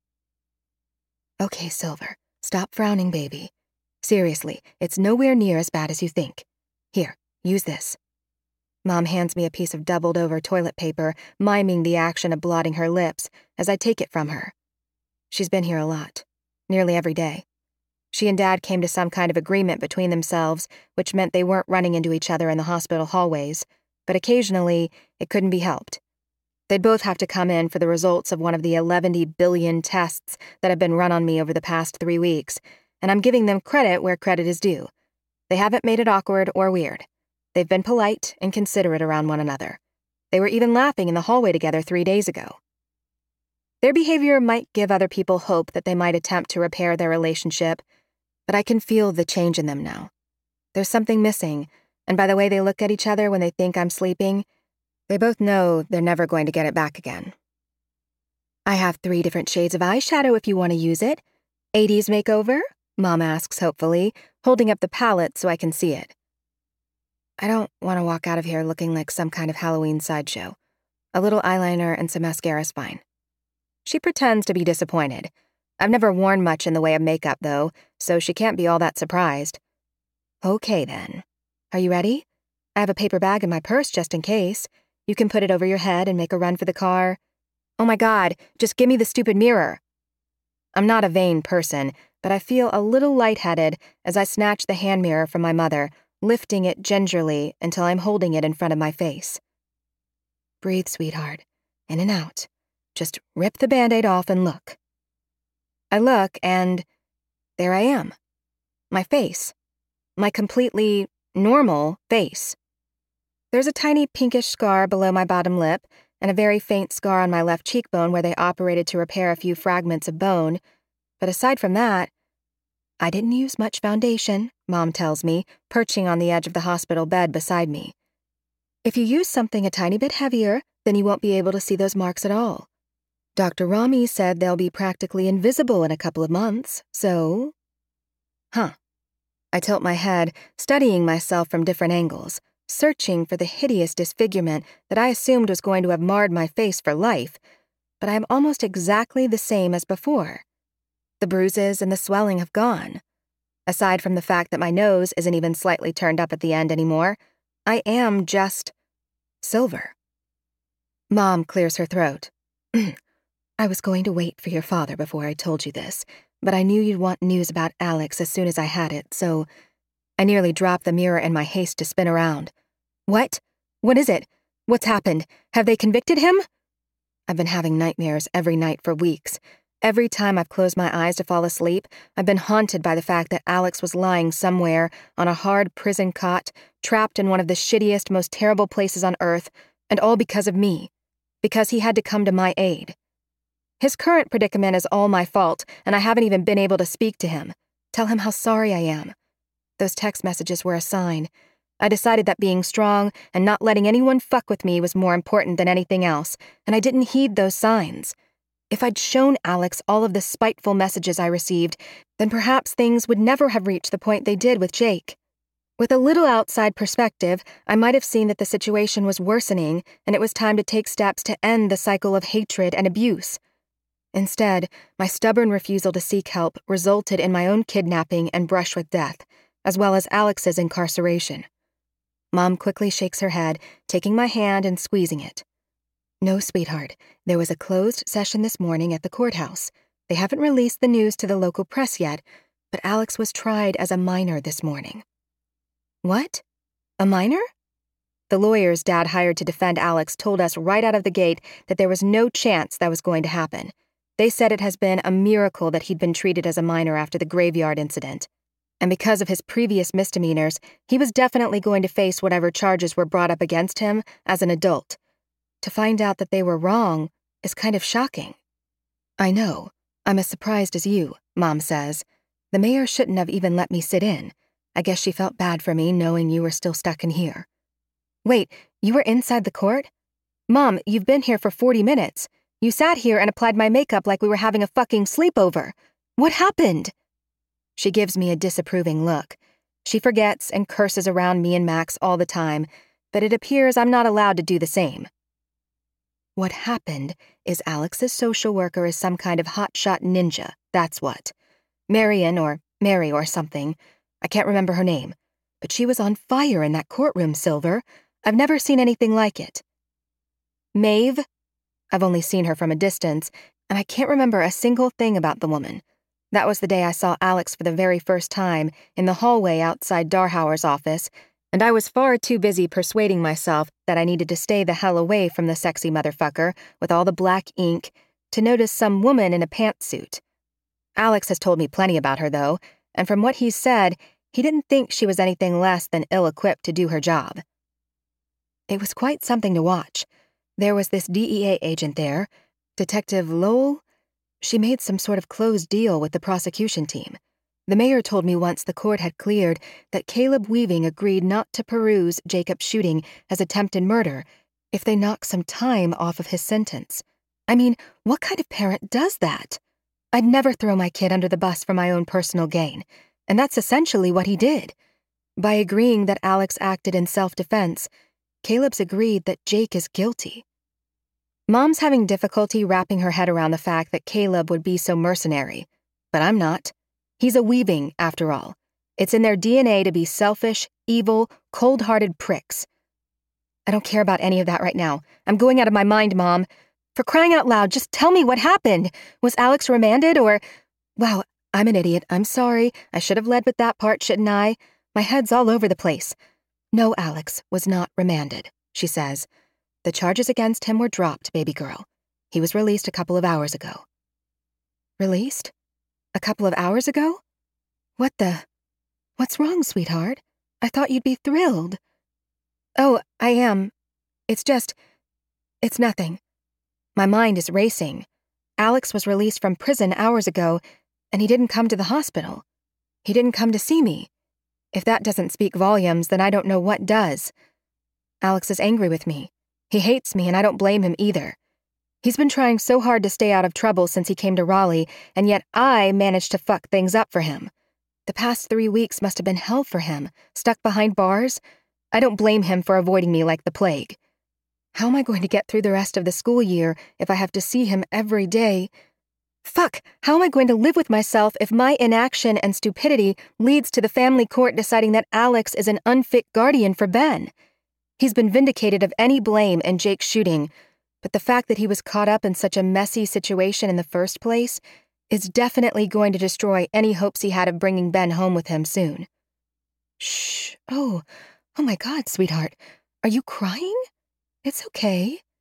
Okay, Silver, stop frowning, baby. Seriously, it's nowhere near as bad as you think. Here, use this. Mom hands me a piece of doubled-over toilet paper, miming the action of blotting her lips as I take it from her. She's been here a lot, nearly every day. She and Dad came to some kind of agreement between themselves, which meant they weren't running into each other in the hospital hallways, but occasionally, it couldn't be helped. They'd both have to come in for the results of one of the 11 billion tests that have been run on me over the past 3 weeks, and I'm giving them credit where credit is due. They haven't made it awkward or weird. They've been polite and considerate around one another. They were even laughing in the hallway together 3 days ago. Their behavior might give other people hope that they might attempt to repair their relationship, but I can feel the change in them now. There's something missing, and by the way they look at each other when they think I'm sleeping, they both know they're never going to get it back again. I have 3 different shades of eyeshadow if you want to use it. 80s makeover? Mom asks hopefully, holding up the palette so I can see it. I don't want to walk out of here looking like some kind of Halloween sideshow. A little eyeliner and some mascara's fine. She pretends to be disappointed. I've never worn much in the way of makeup, though, so she can't be all that surprised. Okay, then. Are you ready? I have a paper bag in my purse just in case. You can put it over your head and make a run for the car. Oh my God, just give me the stupid mirror. I'm not a vain person, but I feel a little lightheaded as I snatch the hand mirror from my mother, lifting it gingerly until I'm holding it in front of my face. Breathe, sweetheart. In and out. Just rip the Band-Aid off and look. I look, and there I am. My face. My completely normal face. There's a tiny pinkish scar below my bottom lip, and a very faint scar on my left cheekbone where they operated to repair a few fragments of bone. But aside from that, I didn't use much foundation, Mom tells me, perching on the edge of the hospital bed beside me. If you use something a tiny bit heavier, then you won't be able to see those marks at all. Dr. Rami said they'll be practically invisible in a couple of months, so... I tilt my head, studying myself from different angles, searching for the hideous disfigurement that I assumed was going to have marred my face for life, but I am almost exactly the same as before. The bruises and the swelling have gone. Aside from the fact that my nose isn't even slightly turned up at the end anymore, I am just... Silver. Mom clears her throat. I was going to wait for your father before I told you this, but I knew you'd want news about Alex as soon as I had it, so I nearly dropped the mirror in my haste to spin around. What? What is it? What's happened? Have they convicted him? I've been having nightmares every night for weeks. Every time I've closed my eyes to fall asleep, I've been haunted by the fact that Alex was lying somewhere on a hard prison cot, trapped in one of the shittiest, most terrible places on earth, and all because of me. Because he had to come to my aid. His current predicament is all my fault, and I haven't even been able to speak to him, tell him how sorry I am. Those text messages were a sign. I decided that being strong and not letting anyone fuck with me was more important than anything else, and I didn't heed those signs. If I'd shown Alex all of the spiteful messages I received, then perhaps things would never have reached the point they did with Jake. With a little outside perspective, I might have seen that the situation was worsening and it was time to take steps to end the cycle of hatred and abuse. Instead, my stubborn refusal to seek help resulted in my own kidnapping and brush with death, as well as Alex's incarceration. Mom quickly shakes her head, taking my hand and squeezing it. No, sweetheart, there was a closed session this morning at the courthouse. They haven't released the news to the local press yet, but Alex was tried as a minor this morning. What? A minor? The lawyers Dad hired to defend Alex told us right out of the gate that there was no chance that was going to happen. They said it has been a miracle that he'd been treated as a minor after the graveyard incident. And because of his previous misdemeanors, he was definitely going to face whatever charges were brought up against him as an adult. To find out that they were wrong is kind of shocking. I know. I'm as surprised as you, Mom says. The mayor shouldn't have even let me sit in. I guess she felt bad for me knowing you were still stuck in here. Wait, you were inside the court? Mom, you've been here for 40 minutes. You sat here and applied my makeup like we were having a fucking sleepover. What happened? She gives me a disapproving look. She forgets and curses around me and Max all the time, but it appears I'm not allowed to do the same. What happened is Alex's social worker is some kind of hotshot ninja, that's what. Marion or Mary or something. I can't remember her name. But she was on fire in that courtroom, Silver. I've never seen anything like it. Maeve? I've only seen her from a distance, and I can't remember a single thing about the woman. That was the day I saw Alex for the very first time in the hallway outside Darhauer's office, and I was far too busy persuading myself that I needed to stay the hell away from the sexy motherfucker with all the black ink to notice some woman in a pantsuit. Alex has told me plenty about her, though, and from what he's said, he didn't think she was anything less than ill-equipped to do her job. It was quite something to watch. There was this DEA agent there, Detective Lowell. She made some sort of closed deal with the prosecution team. The mayor told me once the court had cleared that Caleb Weaving agreed not to peruse Jacob's shooting as attempted murder if they knocked some time off of his sentence. I mean, what kind of parent does that? I'd never throw my kid under the bus for my own personal gain, and that's essentially what he did. By agreeing that Alex acted in self-defense, Caleb's agreed that Jake is guilty. Mom's having difficulty wrapping her head around the fact that Caleb would be so mercenary, but I'm not. He's a Weaving, after all. It's in their DNA to be selfish, evil, cold-hearted pricks. I don't care about any of that right now. I'm going out of my mind, Mom. For crying out loud, just tell me what happened. Was Alex remanded or... Wow, I'm an idiot. I'm sorry. I should have led with that part, shouldn't I? My head's all over the place. No, Alex was not remanded, she says. The charges against him were dropped, baby girl. He was released a couple of hours ago. Released? A couple of hours ago? What's wrong, sweetheart? I thought you'd be thrilled. Oh, I am. It's nothing. My mind is racing. Alex was released from prison hours ago, and he didn't come to the hospital. He didn't come to see me. If that doesn't speak volumes, then I don't know what does. Alex is angry with me. He hates me, and I don't blame him either. He's been trying so hard to stay out of trouble since he came to Raleigh, and yet I managed to fuck things up for him. The past 3 weeks must have been hell for him, stuck behind bars. I don't blame him for avoiding me like the plague. How am I going to get through the rest of the school year if I have to see him every day? Fuck, how am I going to live with myself if my inaction and stupidity leads to the family court deciding that Alex is an unfit guardian for Ben? He's been vindicated of any blame in Jake's shooting, but the fact that he was caught up in such a messy situation in the first place is definitely going to destroy any hopes he had of bringing Ben home with him soon. Shh. Oh my God, sweetheart. Are you crying? It's okay.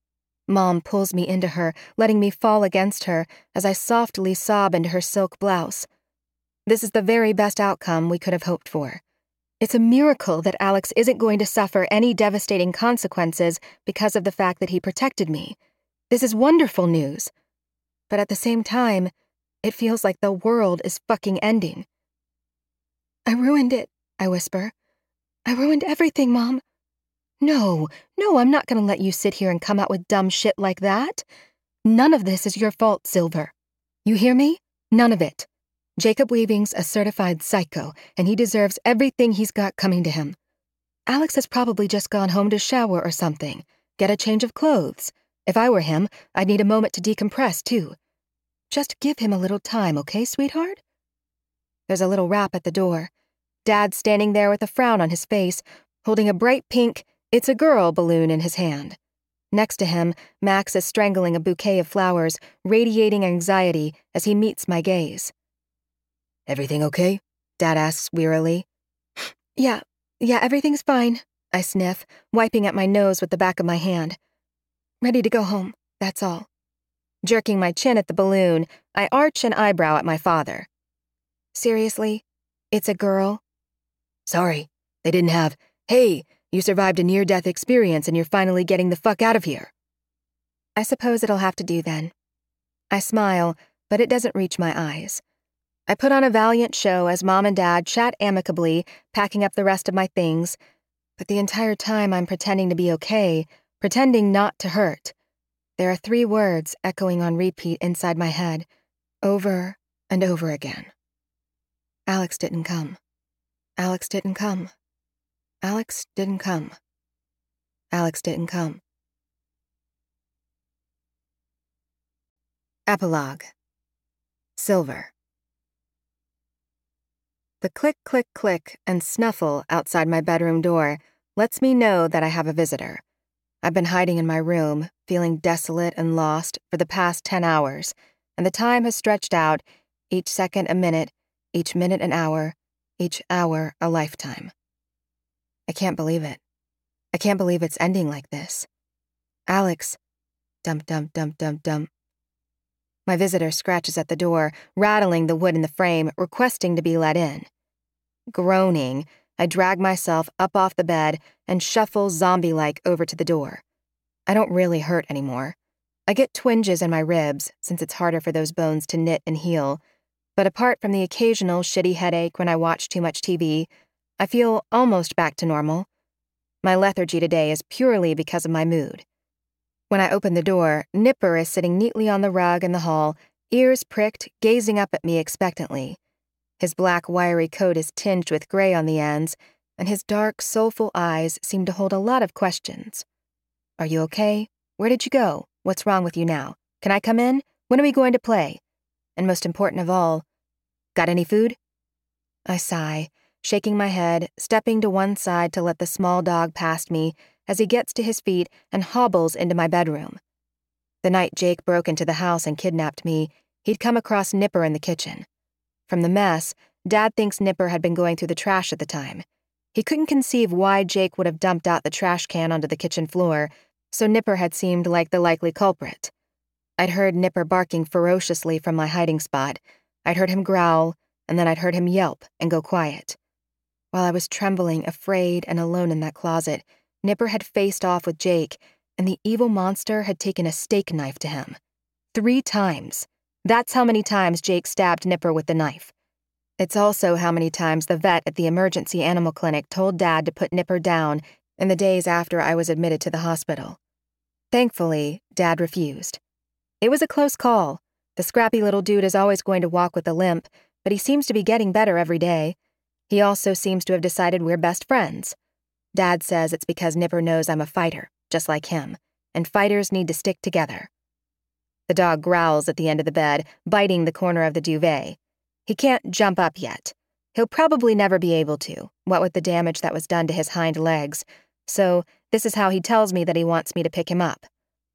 Mom pulls me into her, letting me fall against her as I softly sob into her silk blouse. This is the very best outcome we could have hoped for. It's a miracle that Alex isn't going to suffer any devastating consequences because of the fact that he protected me. This is wonderful news. But at the same time, it feels like the world is fucking ending. "I ruined it," I whisper. "I ruined everything, Mom." No, I'm not gonna let you sit here and come out with dumb shit like that. None of this is your fault, Silver. You hear me? None of it. Jacob Weaving's a certified psycho, and he deserves everything he's got coming to him. Alex has probably just gone home to shower or something, get a change of clothes. If I were him, I'd need a moment to decompress, too. Just give him a little time, okay, sweetheart? There's a little rap at the door. Dad's standing there with a frown on his face, holding a bright pink "It's a Girl" balloon in his hand. Next to him, Max is strangling a bouquet of flowers, radiating anxiety as he meets my gaze. "Everything okay?" Dad asks wearily. Yeah, everything's fine," I sniff, wiping at my nose with the back of my hand. "Ready to go home, that's all." Jerking my chin at the balloon, I arch an eyebrow at my father. "Seriously? It's a girl?" "Sorry, they didn't have, 'Hey, you survived a near-death experience and you're finally getting the fuck out of here.'" "I suppose it'll have to do then." I smile, but it doesn't reach my eyes. I put on a valiant show as Mom and Dad chat amicably, packing up the rest of my things, but the entire time I'm pretending to be okay, pretending not to hurt. There are 3 words echoing on repeat inside my head, over and over again. Alex didn't come. Alex didn't come. Alex didn't come. Alex didn't come. Epilogue. Silver. The click, click, click and snuffle outside my bedroom door lets me know that I have a visitor. I've been hiding in my room, feeling desolate and lost for the past 10 hours, and the time has stretched out, each second a minute, each minute an hour, each hour a lifetime. I can't believe it. I can't believe it's ending like this. Alex, dump, dump, dump, dump, dump. My visitor scratches at the door, rattling the wood in the frame, requesting to be let in. Groaning, I drag myself up off the bed and shuffle zombie-like over to the door. I don't really hurt anymore. I get twinges in my ribs, since it's harder for those bones to knit and heal, but apart from the occasional shitty headache when I watch too much TV, I feel almost back to normal. My lethargy today is purely because of my mood. When I open the door, Nipper is sitting neatly on the rug in the hall, ears pricked, gazing up at me expectantly. His black, wiry coat is tinged with gray on the ends, and his dark, soulful eyes seem to hold a lot of questions. "Are you okay? Where did you go? What's wrong with you now? Can I come in? When are we going to play? And most important of all, got any food?" I sigh, shaking my head, stepping to one side to let the small dog past me as he gets to his feet and hobbles into my bedroom. The night Jake broke into the house and kidnapped me, he'd come across Nipper in the kitchen. From the mess, Dad thinks Nipper had been going through the trash at the time. He couldn't conceive why Jake would have dumped out the trash can onto the kitchen floor, so Nipper had seemed like the likely culprit. I'd heard Nipper barking ferociously from my hiding spot. I'd heard him growl, and then I'd heard him yelp and go quiet. While I was trembling, afraid, and alone in that closet, Nipper had faced off with Jake, and the evil monster had taken a steak knife to him. 3 times. That's how many times Jake stabbed Nipper with the knife. It's also how many times the vet at the emergency animal clinic told Dad to put Nipper down in the days after I was admitted to the hospital. Thankfully, Dad refused. It was a close call. The scrappy little dude is always going to walk with a limp, but he seems to be getting better every day. He also seems to have decided we're best friends. Dad says it's because Nipper knows I'm a fighter, just like him, and fighters need to stick together. The dog growls at the end of the bed, biting the corner of the duvet. He can't jump up yet. He'll probably never be able to, what with the damage that was done to his hind legs, so this is how he tells me that he wants me to pick him up.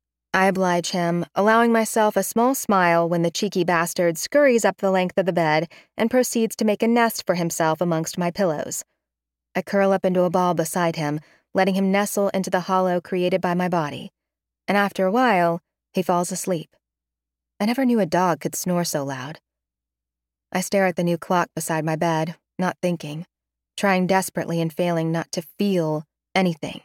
I oblige him, allowing myself a small smile when the cheeky bastard scurries up the length of the bed and proceeds to make a nest for himself amongst my pillows. I curl up into a ball beside him, letting him nestle into the hollow created by my body. and after a while, he falls asleep. I never knew a dog could snore so loud. I stare at the new clock beside my bed, not thinking, trying desperately and failing not to feel anything.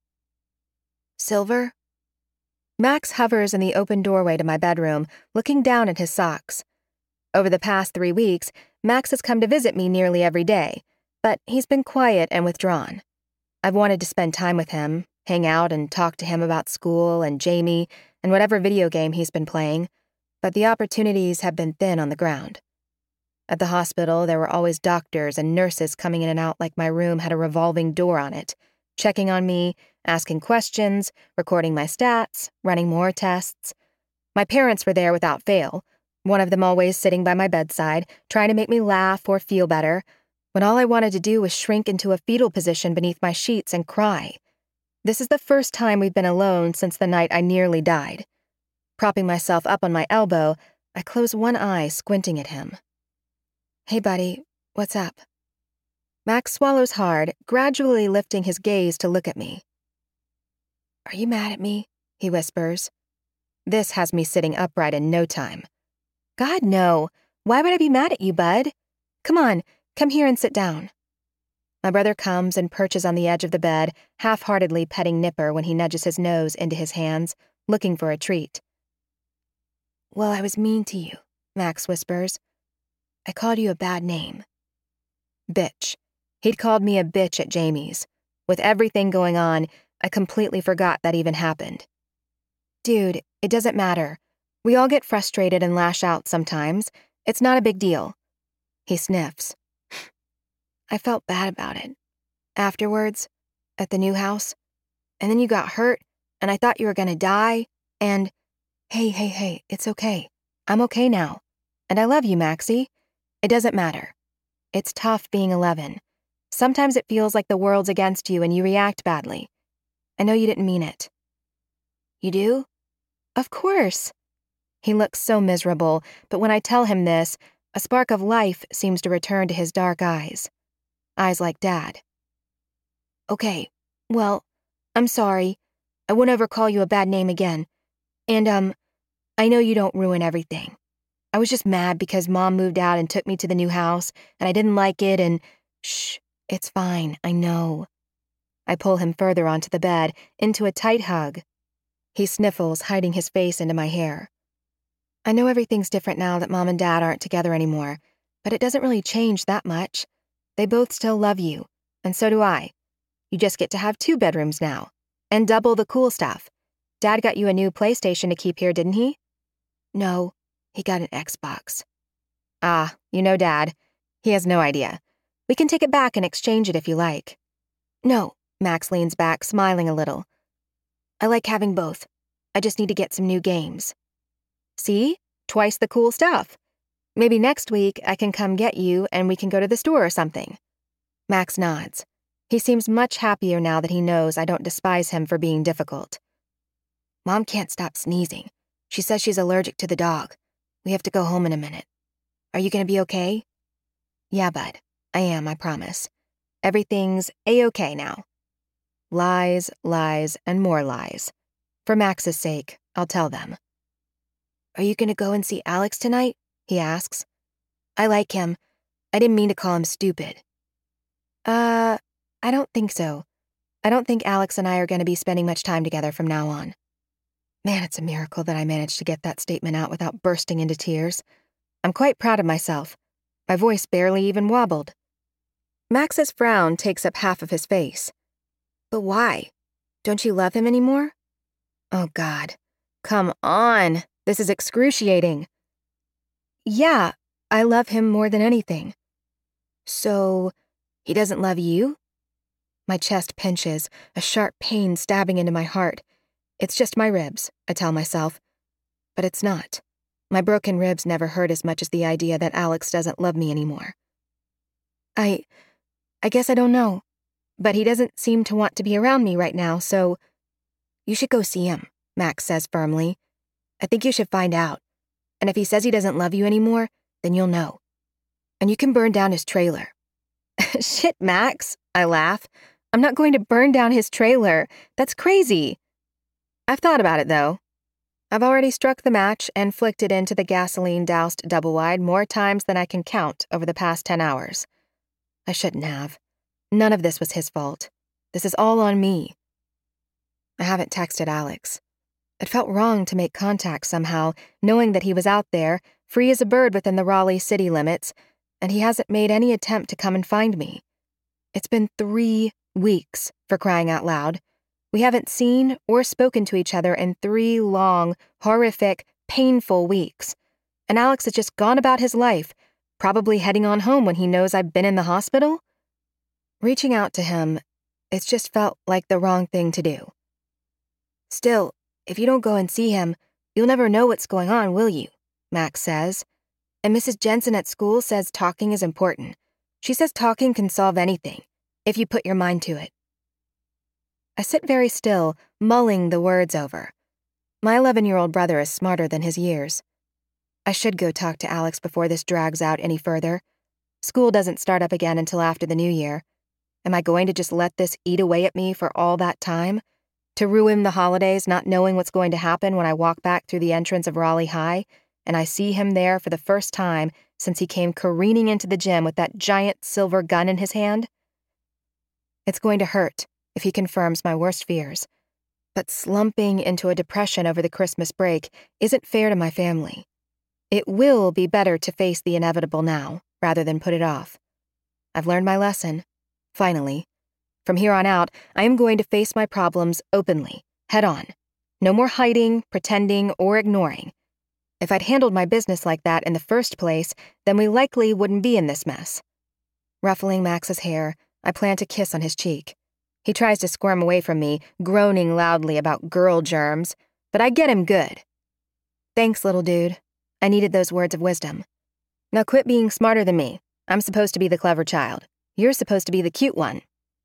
Silver? Max hovers in the open doorway to my bedroom, looking down at his socks. Over the past 3 weeks, Max has come to visit me nearly every day, but he's been quiet and withdrawn. I've wanted to spend time with him, hang out and talk to him about school and Jamie and whatever video game he's been playing, but the opportunities have been thin on the ground. At the hospital, there were always doctors and nurses coming in and out like my room had a revolving door on it, checking on me, asking questions, recording my stats, running more tests. My parents were there without fail, one of them always sitting by my bedside, trying to make me laugh or feel better, when all I wanted to do was shrink into a fetal position beneath my sheets and cry. This is the first time we've been alone since the night I nearly died. Propping myself up on my elbow, I close one eye, squinting at him. Hey, buddy, what's up? Max swallows hard, gradually lifting his gaze to look at me. Are you mad at me? He whispers. This has me sitting upright in no time. God, no. Why would I be mad at you, bud? Come on, come here and sit down. My brother comes and perches on the edge of the bed, half-heartedly petting Nipper when he nudges his nose into his hands, looking for a treat. Well, I was mean to you, Max whispers. I called you a bad name. Bitch. He'd called me a bitch at Jamie's. With everything going on, I completely forgot that even happened. Dude, it doesn't matter. We all get frustrated and lash out sometimes. It's not a big deal. He sniffs. I felt bad about it. Afterwards, at the new house, and then you got hurt, and I thought you were gonna die, and hey, it's okay. I'm okay now. And I love you, Maxie. It doesn't matter. It's tough being 11. Sometimes it feels like the world's against you and you react badly. I know you didn't mean it. You do? Of course. He looks so miserable, but when I tell him this, a spark of life seems to return to his dark eyes. Eyes like Dad. Okay, well, I'm sorry. I won't ever call you a bad name again. And, I know you don't ruin everything. I was just mad because Mom moved out and took me to the new house, and I didn't like it, and shh, it's fine, I know. I pull him further onto the bed, into a tight hug. He sniffles, hiding his face into my hair. I know everything's different now that Mom and Dad aren't together anymore, but it doesn't really change that much. They both still love you, and so do I. You just get to have 2 bedrooms now, and double the cool stuff. Dad got you a new PlayStation to keep here, didn't he? No, he got an Xbox. Ah, you know Dad. He has no idea. We can take it back and exchange it if you like. No, Max leans back, smiling a little. I like having both. I just need to get some new games. See? Twice the cool stuff. Maybe next week I can come get you and we can go to the store or something. Max nods. He seems much happier now that he knows I don't despise him for being difficult. Mom can't stop sneezing. She says she's allergic to the dog. We have to go home in a minute. Are you gonna be okay? Yeah, bud. I am, I promise. Everything's A-okay now. Lies, lies, and more lies. For Max's sake, I'll tell them. Are you gonna go and see Alex tonight? He asks. I like him. I didn't mean to call him stupid. I don't think so. I don't think Alex and I are gonna be spending much time together from now on. Man, it's a miracle that I managed to get that statement out without bursting into tears. I'm quite proud of myself. My voice barely even wobbled. Max's frown takes up half of his face. But why? Don't you love him anymore? Oh, God. Come on. This is excruciating. Yeah, I love him more than anything. So, he doesn't love you? My chest pinches, a sharp pain stabbing into my heart. It's just my ribs, I tell myself. But it's not. My broken ribs never hurt as much as the idea that Alex doesn't love me anymore. I guess I don't know. But he doesn't seem to want to be around me right now, so... You should go see him, Max says firmly. I think you should find out. And if he says he doesn't love you anymore, then you'll know. And you can burn down his trailer. Shit, Max, I laugh. I'm not going to burn down his trailer. That's crazy. I've thought about it, though. I've already struck the match and flicked it into the gasoline-doused double-wide more times than I can count over the past 10 hours. I shouldn't have. None of this was his fault. This is all on me. I haven't texted Alex. It felt wrong to make contact somehow, knowing that he was out there, free as a bird within the Raleigh city limits, and he hasn't made any attempt to come and find me. It's been 3 weeks, for crying out loud. We haven't seen or spoken to each other in 3 long, horrific, painful weeks. And Alex has just gone about his life, probably heading on home when he knows I've been in the hospital. Reaching out to him, it's just felt like the wrong thing to do. Still, if you don't go and see him, you'll never know what's going on, will you? Max says. And Mrs. Jensen at school says talking is important. She says talking can solve anything, if you put your mind to it. I sit very still, mulling the words over. My 11-year-old brother is smarter than his years. I should go talk to Alex before this drags out any further. School doesn't start up again until after the new year. Am I going to just let this eat away at me for all that time? To ruin the holidays, not knowing what's going to happen when I walk back through the entrance of Raleigh High, and I see him there for the first time since he came careening into the gym with that giant silver gun in his hand? It's going to hurt if he confirms my worst fears, but slumping into a depression over the Christmas break isn't fair to my family. It will be better to face the inevitable now, rather than put it off. I've learned my lesson, finally. From here on out, I am going to face my problems openly, head on. No more hiding, pretending, or ignoring. If I'd handled my business like that in the first place, then we likely wouldn't be in this mess. Ruffling Max's hair, I plant a kiss on his cheek. He tries to squirm away from me, groaning loudly about girl germs, but I get him good. Thanks, little dude. I needed those words of wisdom. Now quit being smarter than me. I'm supposed to be the clever child. You're supposed to be the cute one.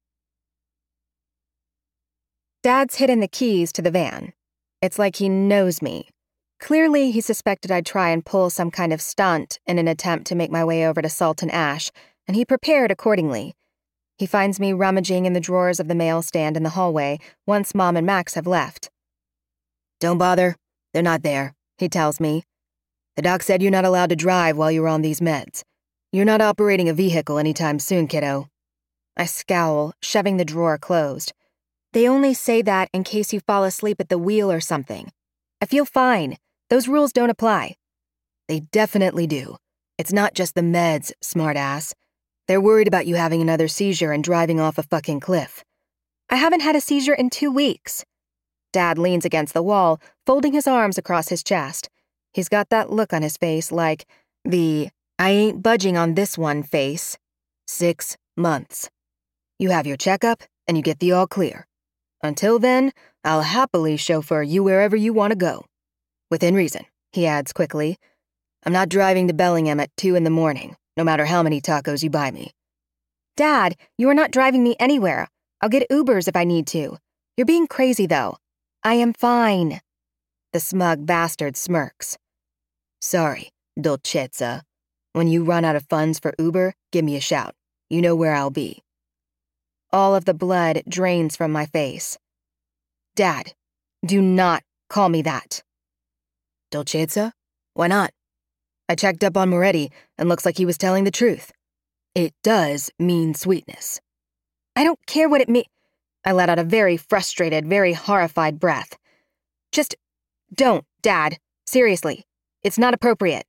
Dad's hidden the keys to the van. It's like he knows me. Clearly, he suspected I'd try and pull some kind of stunt in an attempt to make my way over to Salt and Ash, and he prepared accordingly. He finds me rummaging in the drawers of the mail stand in the hallway once Mom and Max have left. "Don't bother. They're not there," he tells me. "The doc said you're not allowed to drive while you're on these meds. You're not operating a vehicle anytime soon, kiddo." I scowl, shoving the drawer closed. They only say that in case you fall asleep at the wheel or something. I feel fine. Those rules don't apply. They definitely do. It's not just the meds, smartass. They're worried about you having another seizure and driving off a fucking cliff. I haven't had a seizure in 2 weeks. Dad leans against the wall, folding his arms across his chest. He's got that look on his face like the "I ain't budging on this one" face. 6 months. You have your checkup and you get the all clear. Until then, I'll happily chauffeur you wherever you want to go. Within reason, he adds quickly. I'm not driving to Bellingham at 2 a.m, no matter how many tacos you buy me. Dad, you are not driving me anywhere. I'll get Ubers if I need to. You're being crazy, though. I am fine. The smug bastard smirks. Sorry, dolcezza. When you run out of funds for Uber, give me a shout. You know where I'll be. All of the blood drains from my face. Dad, do not call me that. Dolcezza? Why not? I checked up on Moretti and looks like he was telling the truth. It does mean sweetness. I don't care what it means. I let out a very frustrated, very horrified breath. Just don't, Dad. Seriously. It's not appropriate.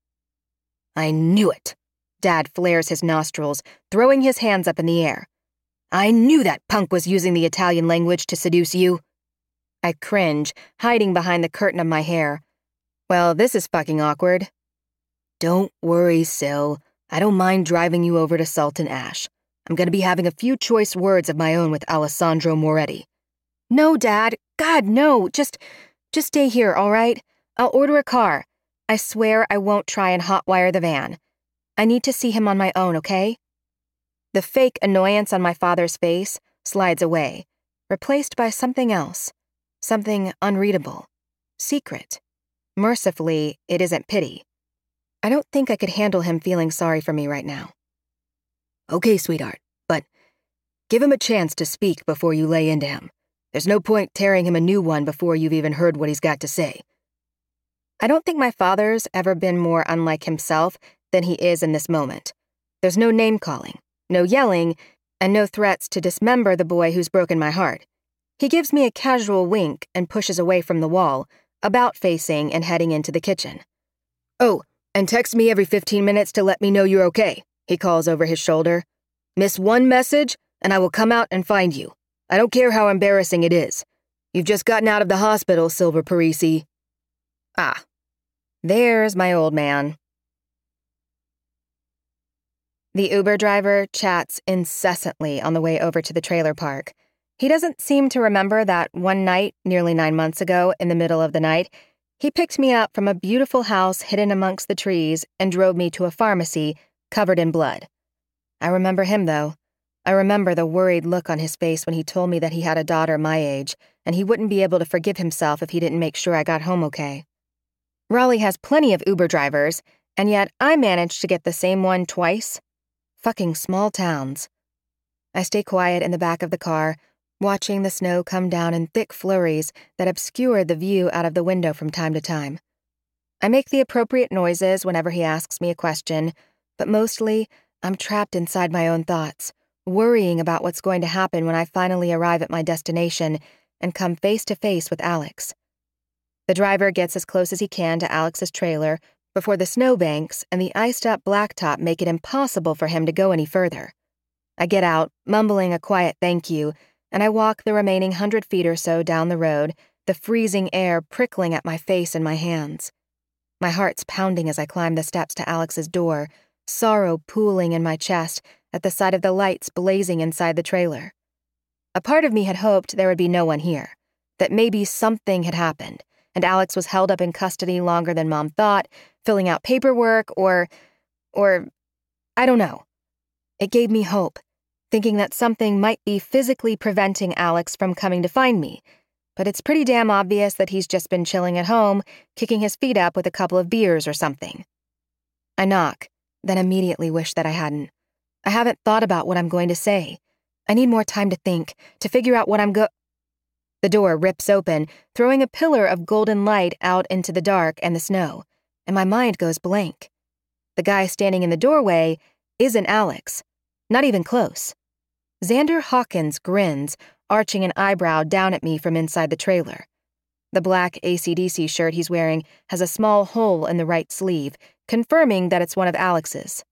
I knew it. Dad flares his nostrils, throwing his hands up in the air. I knew that punk was using the Italian language to seduce you. I cringe, hiding behind the curtain of my hair. Well, this is fucking awkward. Don't worry, Sil. I don't mind driving you over to Salt and Ash. I'm gonna be having a few choice words of my own with Alessandro Moretti. No, Dad. God, no. Just stay here, all right? I'll order a car. I swear I won't try and hotwire the van. I need to see him on my own, okay? The fake annoyance on my father's face slides away, replaced by something else. Something unreadable. Secret. Mercifully, it isn't pity. I don't think I could handle him feeling sorry for me right now. Okay, sweetheart, but give him a chance to speak before you lay into him. There's no point tearing him a new one before you've even heard what he's got to say. I don't think my father's ever been more unlike himself than he is in this moment. There's no name-calling, no yelling, and no threats to dismember the boy who's broken my heart. He gives me a casual wink and pushes away from the wall, about-facing and heading into the kitchen. Oh, and text me every 15 minutes to let me know you're okay, he calls over his shoulder. Miss one message, and I will come out and find you. I don't care how embarrassing it is. You've just gotten out of the hospital, Silver Parisi. Ah, there's my old man. The Uber driver chats incessantly on the way over to the trailer park. He doesn't seem to remember that one night, nearly 9 months ago, in the middle of the night, he picked me up from a beautiful house hidden amongst the trees and drove me to a pharmacy covered in blood. I remember him, though. I remember the worried look on his face when he told me that he had a daughter my age, and he wouldn't be able to forgive himself if he didn't make sure I got home okay. Raleigh has plenty of Uber drivers, and yet I managed to get the same one twice. Fucking small towns. I stay quiet in the back of the car, watching the snow come down in thick flurries that obscure the view out of the window from time to time. I make the appropriate noises whenever he asks me a question, but mostly I'm trapped inside my own thoughts, worrying about what's going to happen when I finally arrive at my destination and come face to face with Alex. The driver gets as close as he can to Alex's trailer before the snowbanks and the iced-up blacktop make it impossible for him to go any further. I get out, mumbling a quiet thank you, and I walk the remaining 100 feet or so down the road, the freezing air prickling at my face and my hands. My heart's pounding as I climb the steps to Alex's door, sorrow pooling in my chest at the sight of the lights blazing inside the trailer. A part of me had hoped there would be no one here, that maybe something had happened, and Alex was held up in custody longer than Mom thought, filling out paperwork or I don't know. It gave me hope, thinking that something might be physically preventing Alex from coming to find me, but it's pretty damn obvious that he's just been chilling at home, kicking his feet up with a couple of beers or something. I knock, then immediately wish that I hadn't. I haven't thought about what I'm going to say. I need more time to think, to figure out what The door rips open, throwing a pillar of golden light out into the dark and the snow, and my mind goes blank. The guy standing in the doorway isn't Alex. Not even close. Xander Hawkins grins, arching an eyebrow down at me from inside the trailer. The black AC/DC shirt he's wearing has a small hole in the right sleeve, confirming that it's one of Alex's.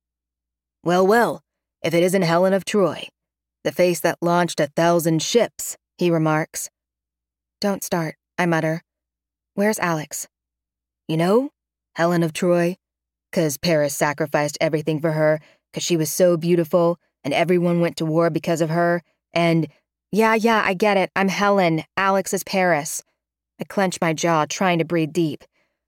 Well, well, if it isn't Helen of Troy. The face that launched 1,000 ships, he remarks. Don't start, I mutter. Where's Alex? You know, Helen of Troy? 'Cause Paris sacrificed everything for her, 'cause she was so beautiful, and everyone went to war because of her, and... Yeah, I get it. I'm Helen. Alex is Paris. I clench my jaw, trying to breathe deep.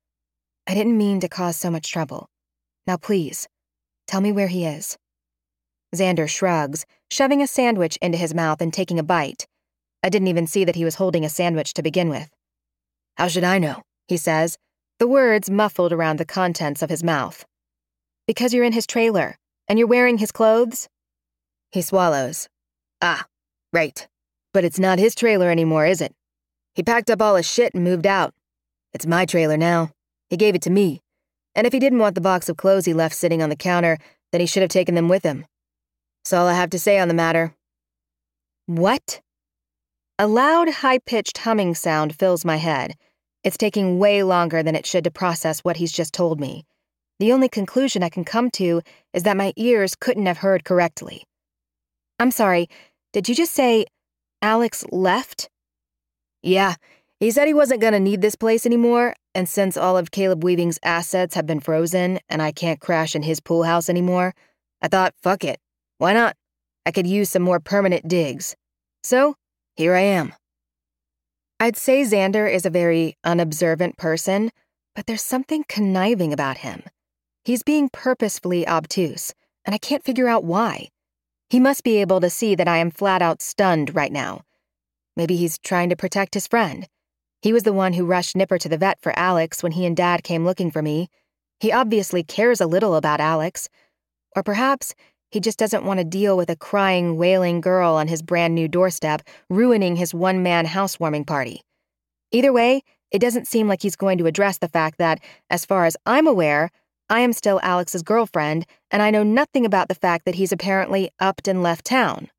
I didn't mean to cause so much trouble. Now please, tell me where he is. Xander shrugs, shoving a sandwich into his mouth and taking a bite. I didn't even see that he was holding a sandwich to begin with. How should I know? He says, the words muffled around the contents of his mouth. Because you're in his trailer, and you're wearing his clothes? He swallows. Ah, right. But it's not his trailer anymore, is it? He packed up all his shit and moved out. It's my trailer now. He gave it to me. And if he didn't want the box of clothes he left sitting on the counter, then he should have taken them with him. That's all I have to say on the matter. What? A loud, high-pitched humming sound fills my head. It's taking way longer than it should to process what he's just told me. The only conclusion I can come to is that my ears couldn't have heard correctly. I'm sorry, did you just say Alex left? Yeah, he said he wasn't gonna need this place anymore, and since all of Caleb Weaving's assets have been frozen and I can't crash in his pool house anymore, I thought, fuck it, why not? I could use some more permanent digs. So, here I am. I'd say Xander is a very unobservant person, but there's something conniving about him. He's being purposefully obtuse, and I can't figure out why. He must be able to see that I am flat out stunned right now. Maybe he's trying to protect his friend. He was the one who rushed Nipper to the vet for Alex when he and Dad came looking for me. He obviously cares a little about Alex. Or perhaps He just doesn't want to deal with a crying, wailing girl on his brand new doorstep, ruining his one-man housewarming party. Either way, it doesn't seem like he's going to address the fact that, as far as I'm aware, I am still Alex's girlfriend, and I know nothing about the fact that he's apparently upped and left town.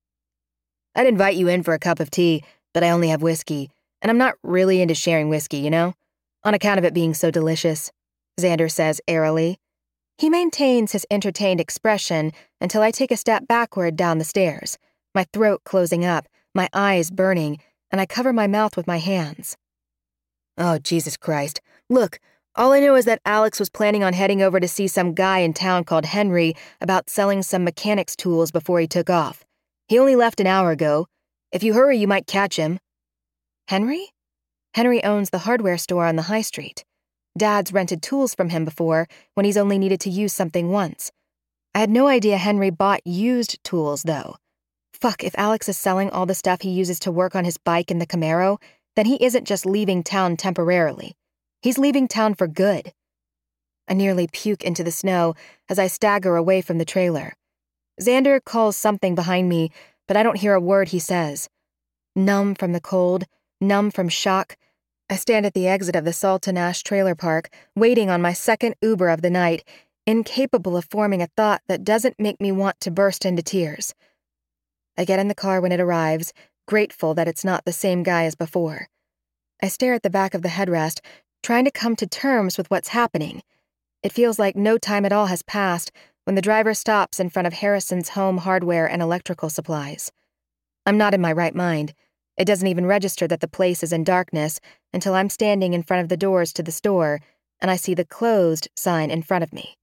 I'd invite you in for a cup of tea, but I only have whiskey, and I'm not really into sharing whiskey, you know? On account of it being so delicious, Xander says airily. He maintains his entertained expression until I take a step backward down the stairs, my throat closing up, my eyes burning, and I cover my mouth with my hands. Oh, Jesus Christ. Look, all I know is that Alex was planning on heading over to see some guy in town called Henry about selling some mechanics tools before he took off. He only left an hour ago. If you hurry, you might catch him. Henry? Henry owns the hardware store on the high street. Dad's rented tools from him before when he's only needed to use something once. I had no idea Henry bought used tools, though. Fuck, if Alex is selling all the stuff he uses to work on his bike in the Camaro, then he isn't just leaving town temporarily. He's leaving town for good. I nearly puke into the snow as I stagger away from the trailer. Xander calls something behind me, but I don't hear a word he says. Numb from the cold, numb from shock, I stand at the exit of the Salton Ash trailer park, waiting on my second Uber of the night, incapable of forming a thought that doesn't make me want to burst into tears. I get in the car when it arrives, grateful that it's not the same guy as before. I stare at the back of the headrest, trying to come to terms with what's happening. It feels like no time at all has passed when the driver stops in front of Harrison's home hardware and electrical supplies. I'm not in my right mind. It doesn't even register that the place is in darkness until I'm standing in front of the doors to the store and I see the closed sign in front of me.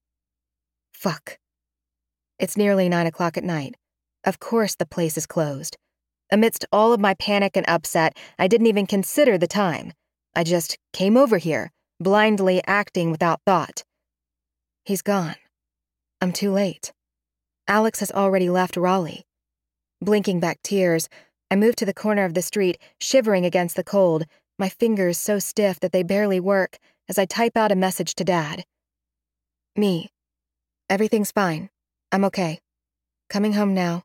Fuck. It's nearly 9 o'clock at night. Of course the place is closed. Amidst all of my panic and upset, I didn't even consider the time. I just came over here, blindly acting without thought. He's gone. I'm too late. Alex has already left Raleigh. Blinking back tears, I move to the corner of the street, shivering against the cold, my fingers so stiff that they barely work as I type out a message to Dad. Me. Everything's fine. I'm okay. Coming home now.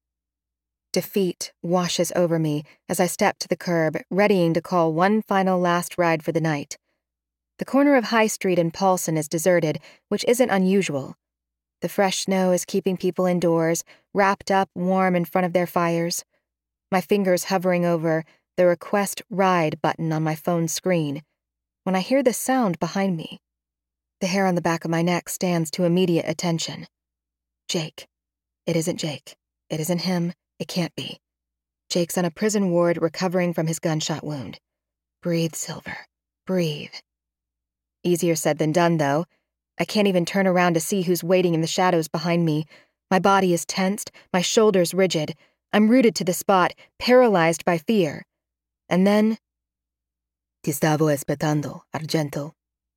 Defeat washes over me as I step to the curb, readying to call one final last ride for the night. The corner of High Street in Paulson is deserted, which isn't unusual. The fresh snow is keeping people indoors, wrapped up warm in front of their fires. My fingers hovering over the Request Ride button on my phone's screen, when I hear the sound behind me. The hair on the back of my neck stands to immediate attention. Jake. It isn't Jake. It isn't him. It can't be. Jake's on a prison ward recovering from his gunshot wound. Breathe, Silver. Breathe. Easier said than done, though. I can't even turn around to see who's waiting in the shadows behind me. My body is tensed, my shoulders rigid. I'm rooted to the spot, paralyzed by fear. And then... Ti stavo aspettando, Argento.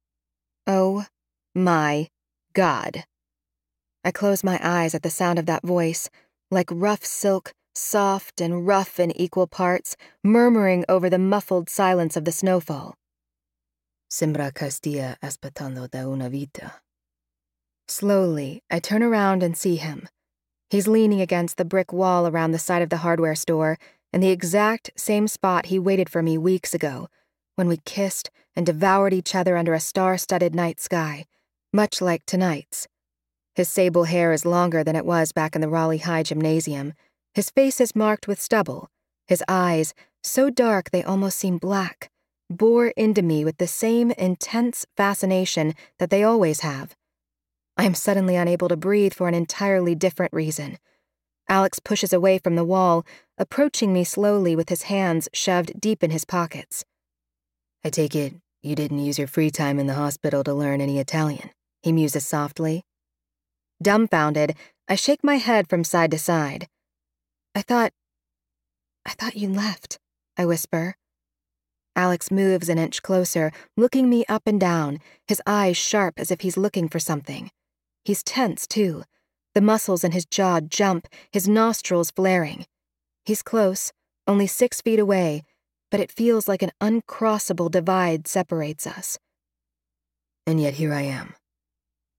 Oh my God. I close my eyes at the sound of that voice, like rough silk, soft and rough in equal parts, murmuring over the muffled silence of the snowfall. Sembra che stia aspettando da una vita. Slowly, I turn around and see him. He's leaning against the brick wall around the side of the hardware store, in the exact same spot he waited for me weeks ago, when we kissed and devoured each other under a star-studded night sky, much like tonight's. His sable hair is longer than it was back in the Raleigh High Gymnasium. His face is marked with stubble. His eyes, so dark they almost seem black, bore into me with the same intense fascination that they always have. I am suddenly unable to breathe for an entirely different reason. Alex pushes away from the wall, approaching me slowly with his hands shoved deep in his pockets. I take it you didn't use your free time in the hospital to learn any Italian, he muses softly. Dumbfounded, I shake my head from side to side. I thought you left, I whisper. Alex moves an inch closer, looking me up and down, his eyes sharp as if he's looking for something. He's tense, too. The muscles in his jaw jump, his nostrils flaring. He's close, only 6 feet away, but it feels like an uncrossable divide separates us. And yet here I am.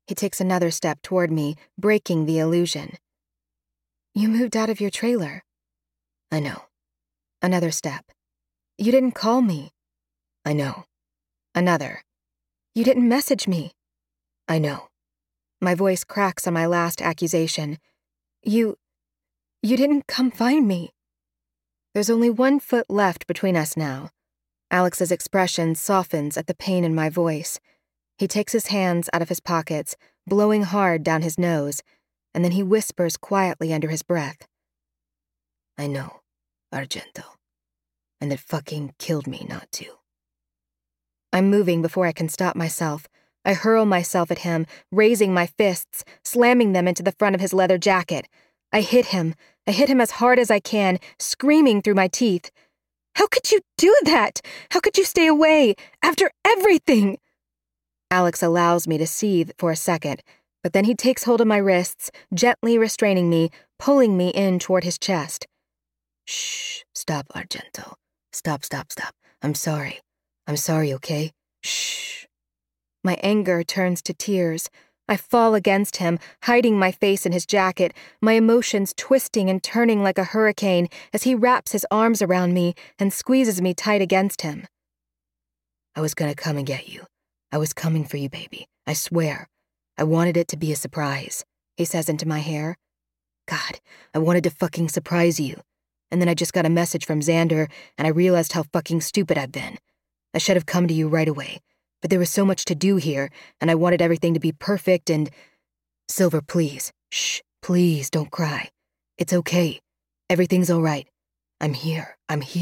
He takes another step toward me, breaking the illusion. You moved out of your trailer. I know. Another step. You didn't call me. I know. Another. You didn't message me. I know. My voice cracks on my last accusation. You didn't come find me. There's only 1 foot left between us now. Alex's expression softens at the pain in my voice. He takes his hands out of his pockets, blowing hard down his nose, and then he whispers quietly under his breath. I know, Argento. And it fucking killed me not to. I'm moving before I can stop myself. I hurl myself at him, raising my fists, slamming them into the front of his leather jacket. I hit him as hard as I can, screaming through my teeth. How could you do that? How could you stay away? After everything? Alex allows me to seethe for a second, but then he takes hold of my wrists, gently restraining me, pulling me in toward his chest. Shh, stop, Argento. Stop. I'm sorry, okay? Shh. My anger turns to tears. I fall against him, hiding my face in his jacket, my emotions twisting and turning like a hurricane as he wraps his arms around me and squeezes me tight against him. I was gonna come and get you. I was coming for you, baby. I swear. I wanted it to be a surprise, he says into my hair. God, I wanted to fucking surprise you. And then I just got a message from Xander, and I realized how fucking stupid I've been. I should have come to you right away. But there was so much to do here, and I wanted everything to be perfect and... Silver, please. Shh, please don't cry. It's okay. Everything's all right. I'm here.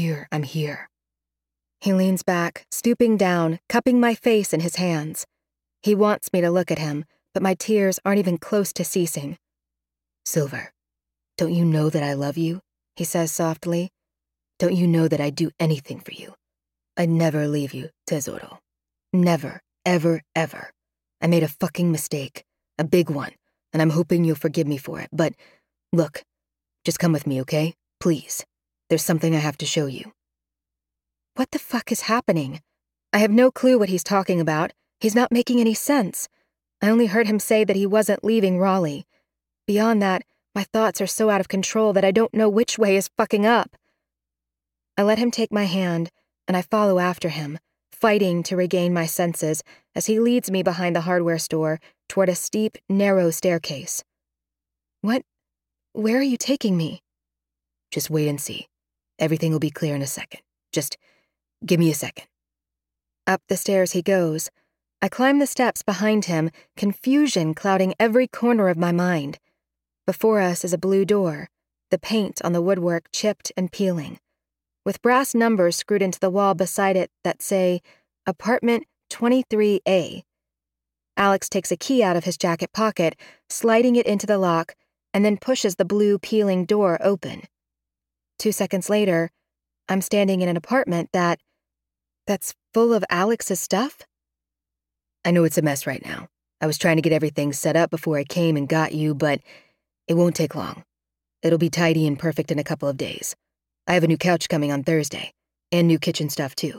He leans back, stooping down, cupping my face in his hands. He wants me to look at him, but my tears aren't even close to ceasing. Silver, don't you know that I love you? He says softly. Don't you know that I'd do anything for you? I'd never leave you, Tesoro. Never, ever, ever. I made a fucking mistake. A big one. And I'm hoping you'll forgive me for it. But, look, just come with me, okay? Please. There's something I have to show you. What the fuck is happening? I have no clue what he's talking about. He's not making any sense. I only heard him say that he wasn't leaving Raleigh. Beyond that, my thoughts are so out of control that I don't know which way is fucking up. I let him take my hand, and I follow after him, fighting to regain my senses as he leads me behind the hardware store toward a steep, narrow staircase. Where are you taking me? Just wait and see. Everything will be clear in a second. Just give me a second. Up the stairs he goes. I climb the steps behind him, confusion clouding every corner of my mind. Before us is a blue door, the paint on the woodwork chipped and peeling, with brass numbers screwed into the wall beside it that say, Apartment 23A. Alex takes a key out of his jacket pocket, sliding it into the lock, and then pushes the blue peeling door open. 2 seconds later, I'm standing in an apartment that's full of Alex's stuff? I know it's a mess right now. I was trying to get everything set up before I came and got you, but it won't take long. It'll be tidy and perfect in a couple of days. I have a new couch coming on Thursday, and new kitchen stuff too.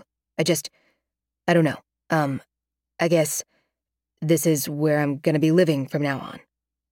I don't know. I guess this is where I'm gonna be living from now on.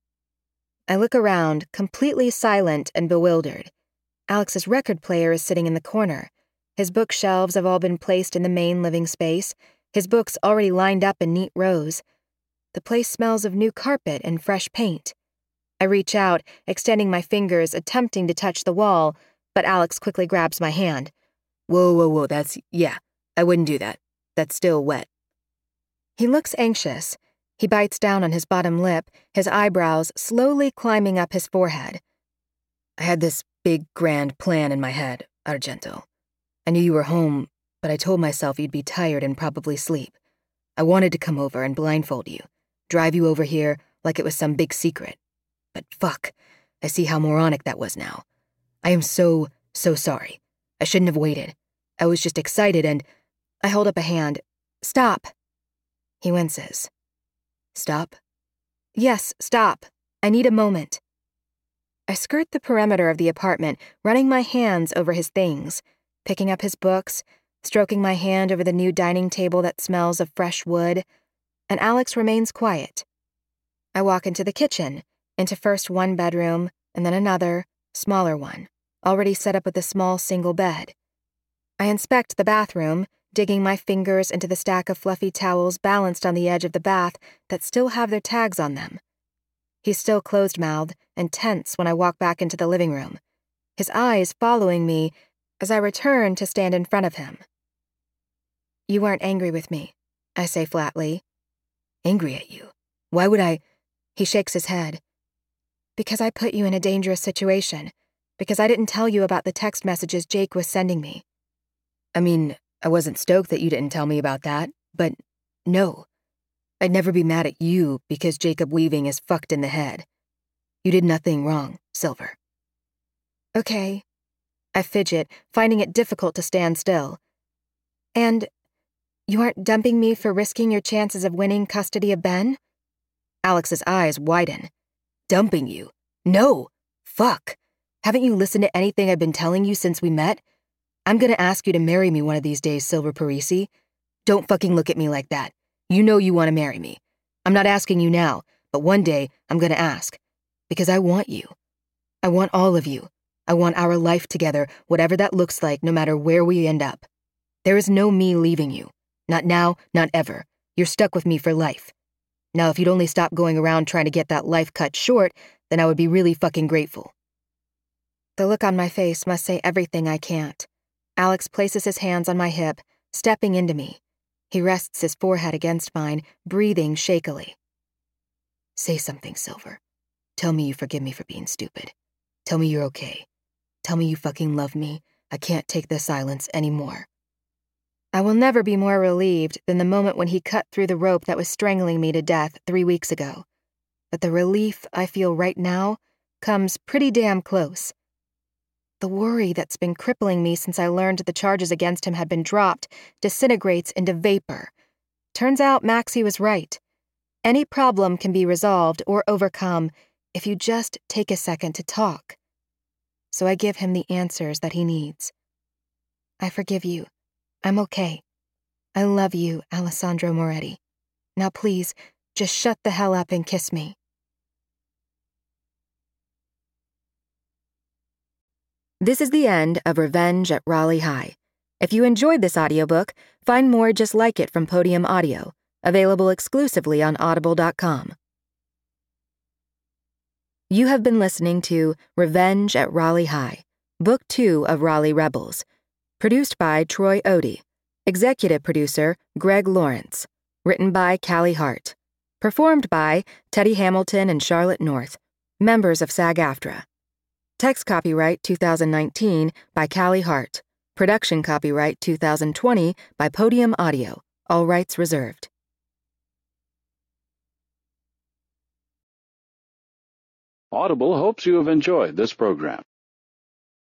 I look around, completely silent and bewildered. Alex's record player is sitting in the corner. His bookshelves have all been placed in the main living space, his books already lined up in neat rows. The place smells of new carpet and fresh paint. I reach out, extending my fingers, attempting to touch the wall, but Alex quickly grabs my hand. Whoa, I wouldn't do that. That's still wet. He looks anxious. He bites down on his bottom lip, his eyebrows slowly climbing up his forehead. I had this big, grand plan in my head, Argento. I knew you were home, but I told myself you'd be tired and probably sleep. I wanted to come over and blindfold you, drive you over here like it was some big secret. But fuck, I see how moronic that was now. I am so sorry. I shouldn't have waited. I was just excited and... I hold up a hand. Stop. He winces. Stop? Yes, stop. I need a moment. I skirt the perimeter of the apartment, running my hands over his things, picking up his books, stroking my hand over the new dining table that smells of fresh wood, and Alex remains quiet. I walk into the kitchen, into first one bedroom, and then another, smaller one, already set up with a small single bed. I inspect the bathroom, digging my fingers into the stack of fluffy towels balanced on the edge of the bath that still have their tags on them. He's still closed-mouthed and tense when I walk back into the living room, his eyes following me as I return to stand in front of him. "You weren't angry with me," I say flatly. "Angry at you? Why would I?" He shakes his head. "Because I put you in a dangerous situation. Because I didn't tell you about the text messages Jake was sending me." "I mean, I wasn't stoked that you didn't tell me about that, but no. I'd never be mad at you because Jacob Weaving is fucked in the head. You did nothing wrong, Silver." "Okay." I fidget, finding it difficult to stand still. "And you aren't dumping me for risking your chances of winning custody of Ben?" Alex's eyes widen. "Dumping you? No! Fuck! Haven't you listened to anything I've been telling you since we met? I'm gonna ask you to marry me one of these days, Silver Parisi. Don't fucking look at me like that. You know you want to marry me. I'm not asking you now, but one day I'm gonna ask. Because I want you. I want all of you. I want our life together, whatever that looks like, no matter where we end up. There is no me leaving you. Not now, not ever. You're stuck with me for life. Now, if you'd only stop going around trying to get that life cut short, then I would be really fucking grateful." The look on my face must say everything I can't. Alex places his hands on my hip, stepping into me. He rests his forehead against mine, breathing shakily. "Say something, Silver. Tell me you forgive me for being stupid. Tell me you're okay. Tell me you fucking love me. I can't take the silence anymore." I will never be more relieved than the moment when he cut through the rope that was strangling me to death 3 weeks ago. But the relief I feel right now comes pretty damn close. The worry that's been crippling me since I learned the charges against him had been dropped disintegrates into vapor. Turns out Maxie was right. Any problem can be resolved or overcome if you just take a second to talk. So I give him the answers that he needs. "I forgive you. I'm okay. I love you, Alessandro Moretti. Now please, just shut the hell up and kiss me." This is the end of Revenge at Raleigh High. If you enjoyed this audiobook, find more just like it from Podium Audio, available exclusively on Audible.com. You have been listening to Revenge at Raleigh High, Book 2 of Raleigh Rebels, produced by Troy Odie, executive producer Greg Lawrence, written by Callie Hart, performed by Teddy Hamilton and Charlotte North, members of SAG-AFTRA. Text copyright 2019 by Callie Hart. Production copyright 2020 by Podium Audio. All rights reserved. Audible hopes you have enjoyed this program.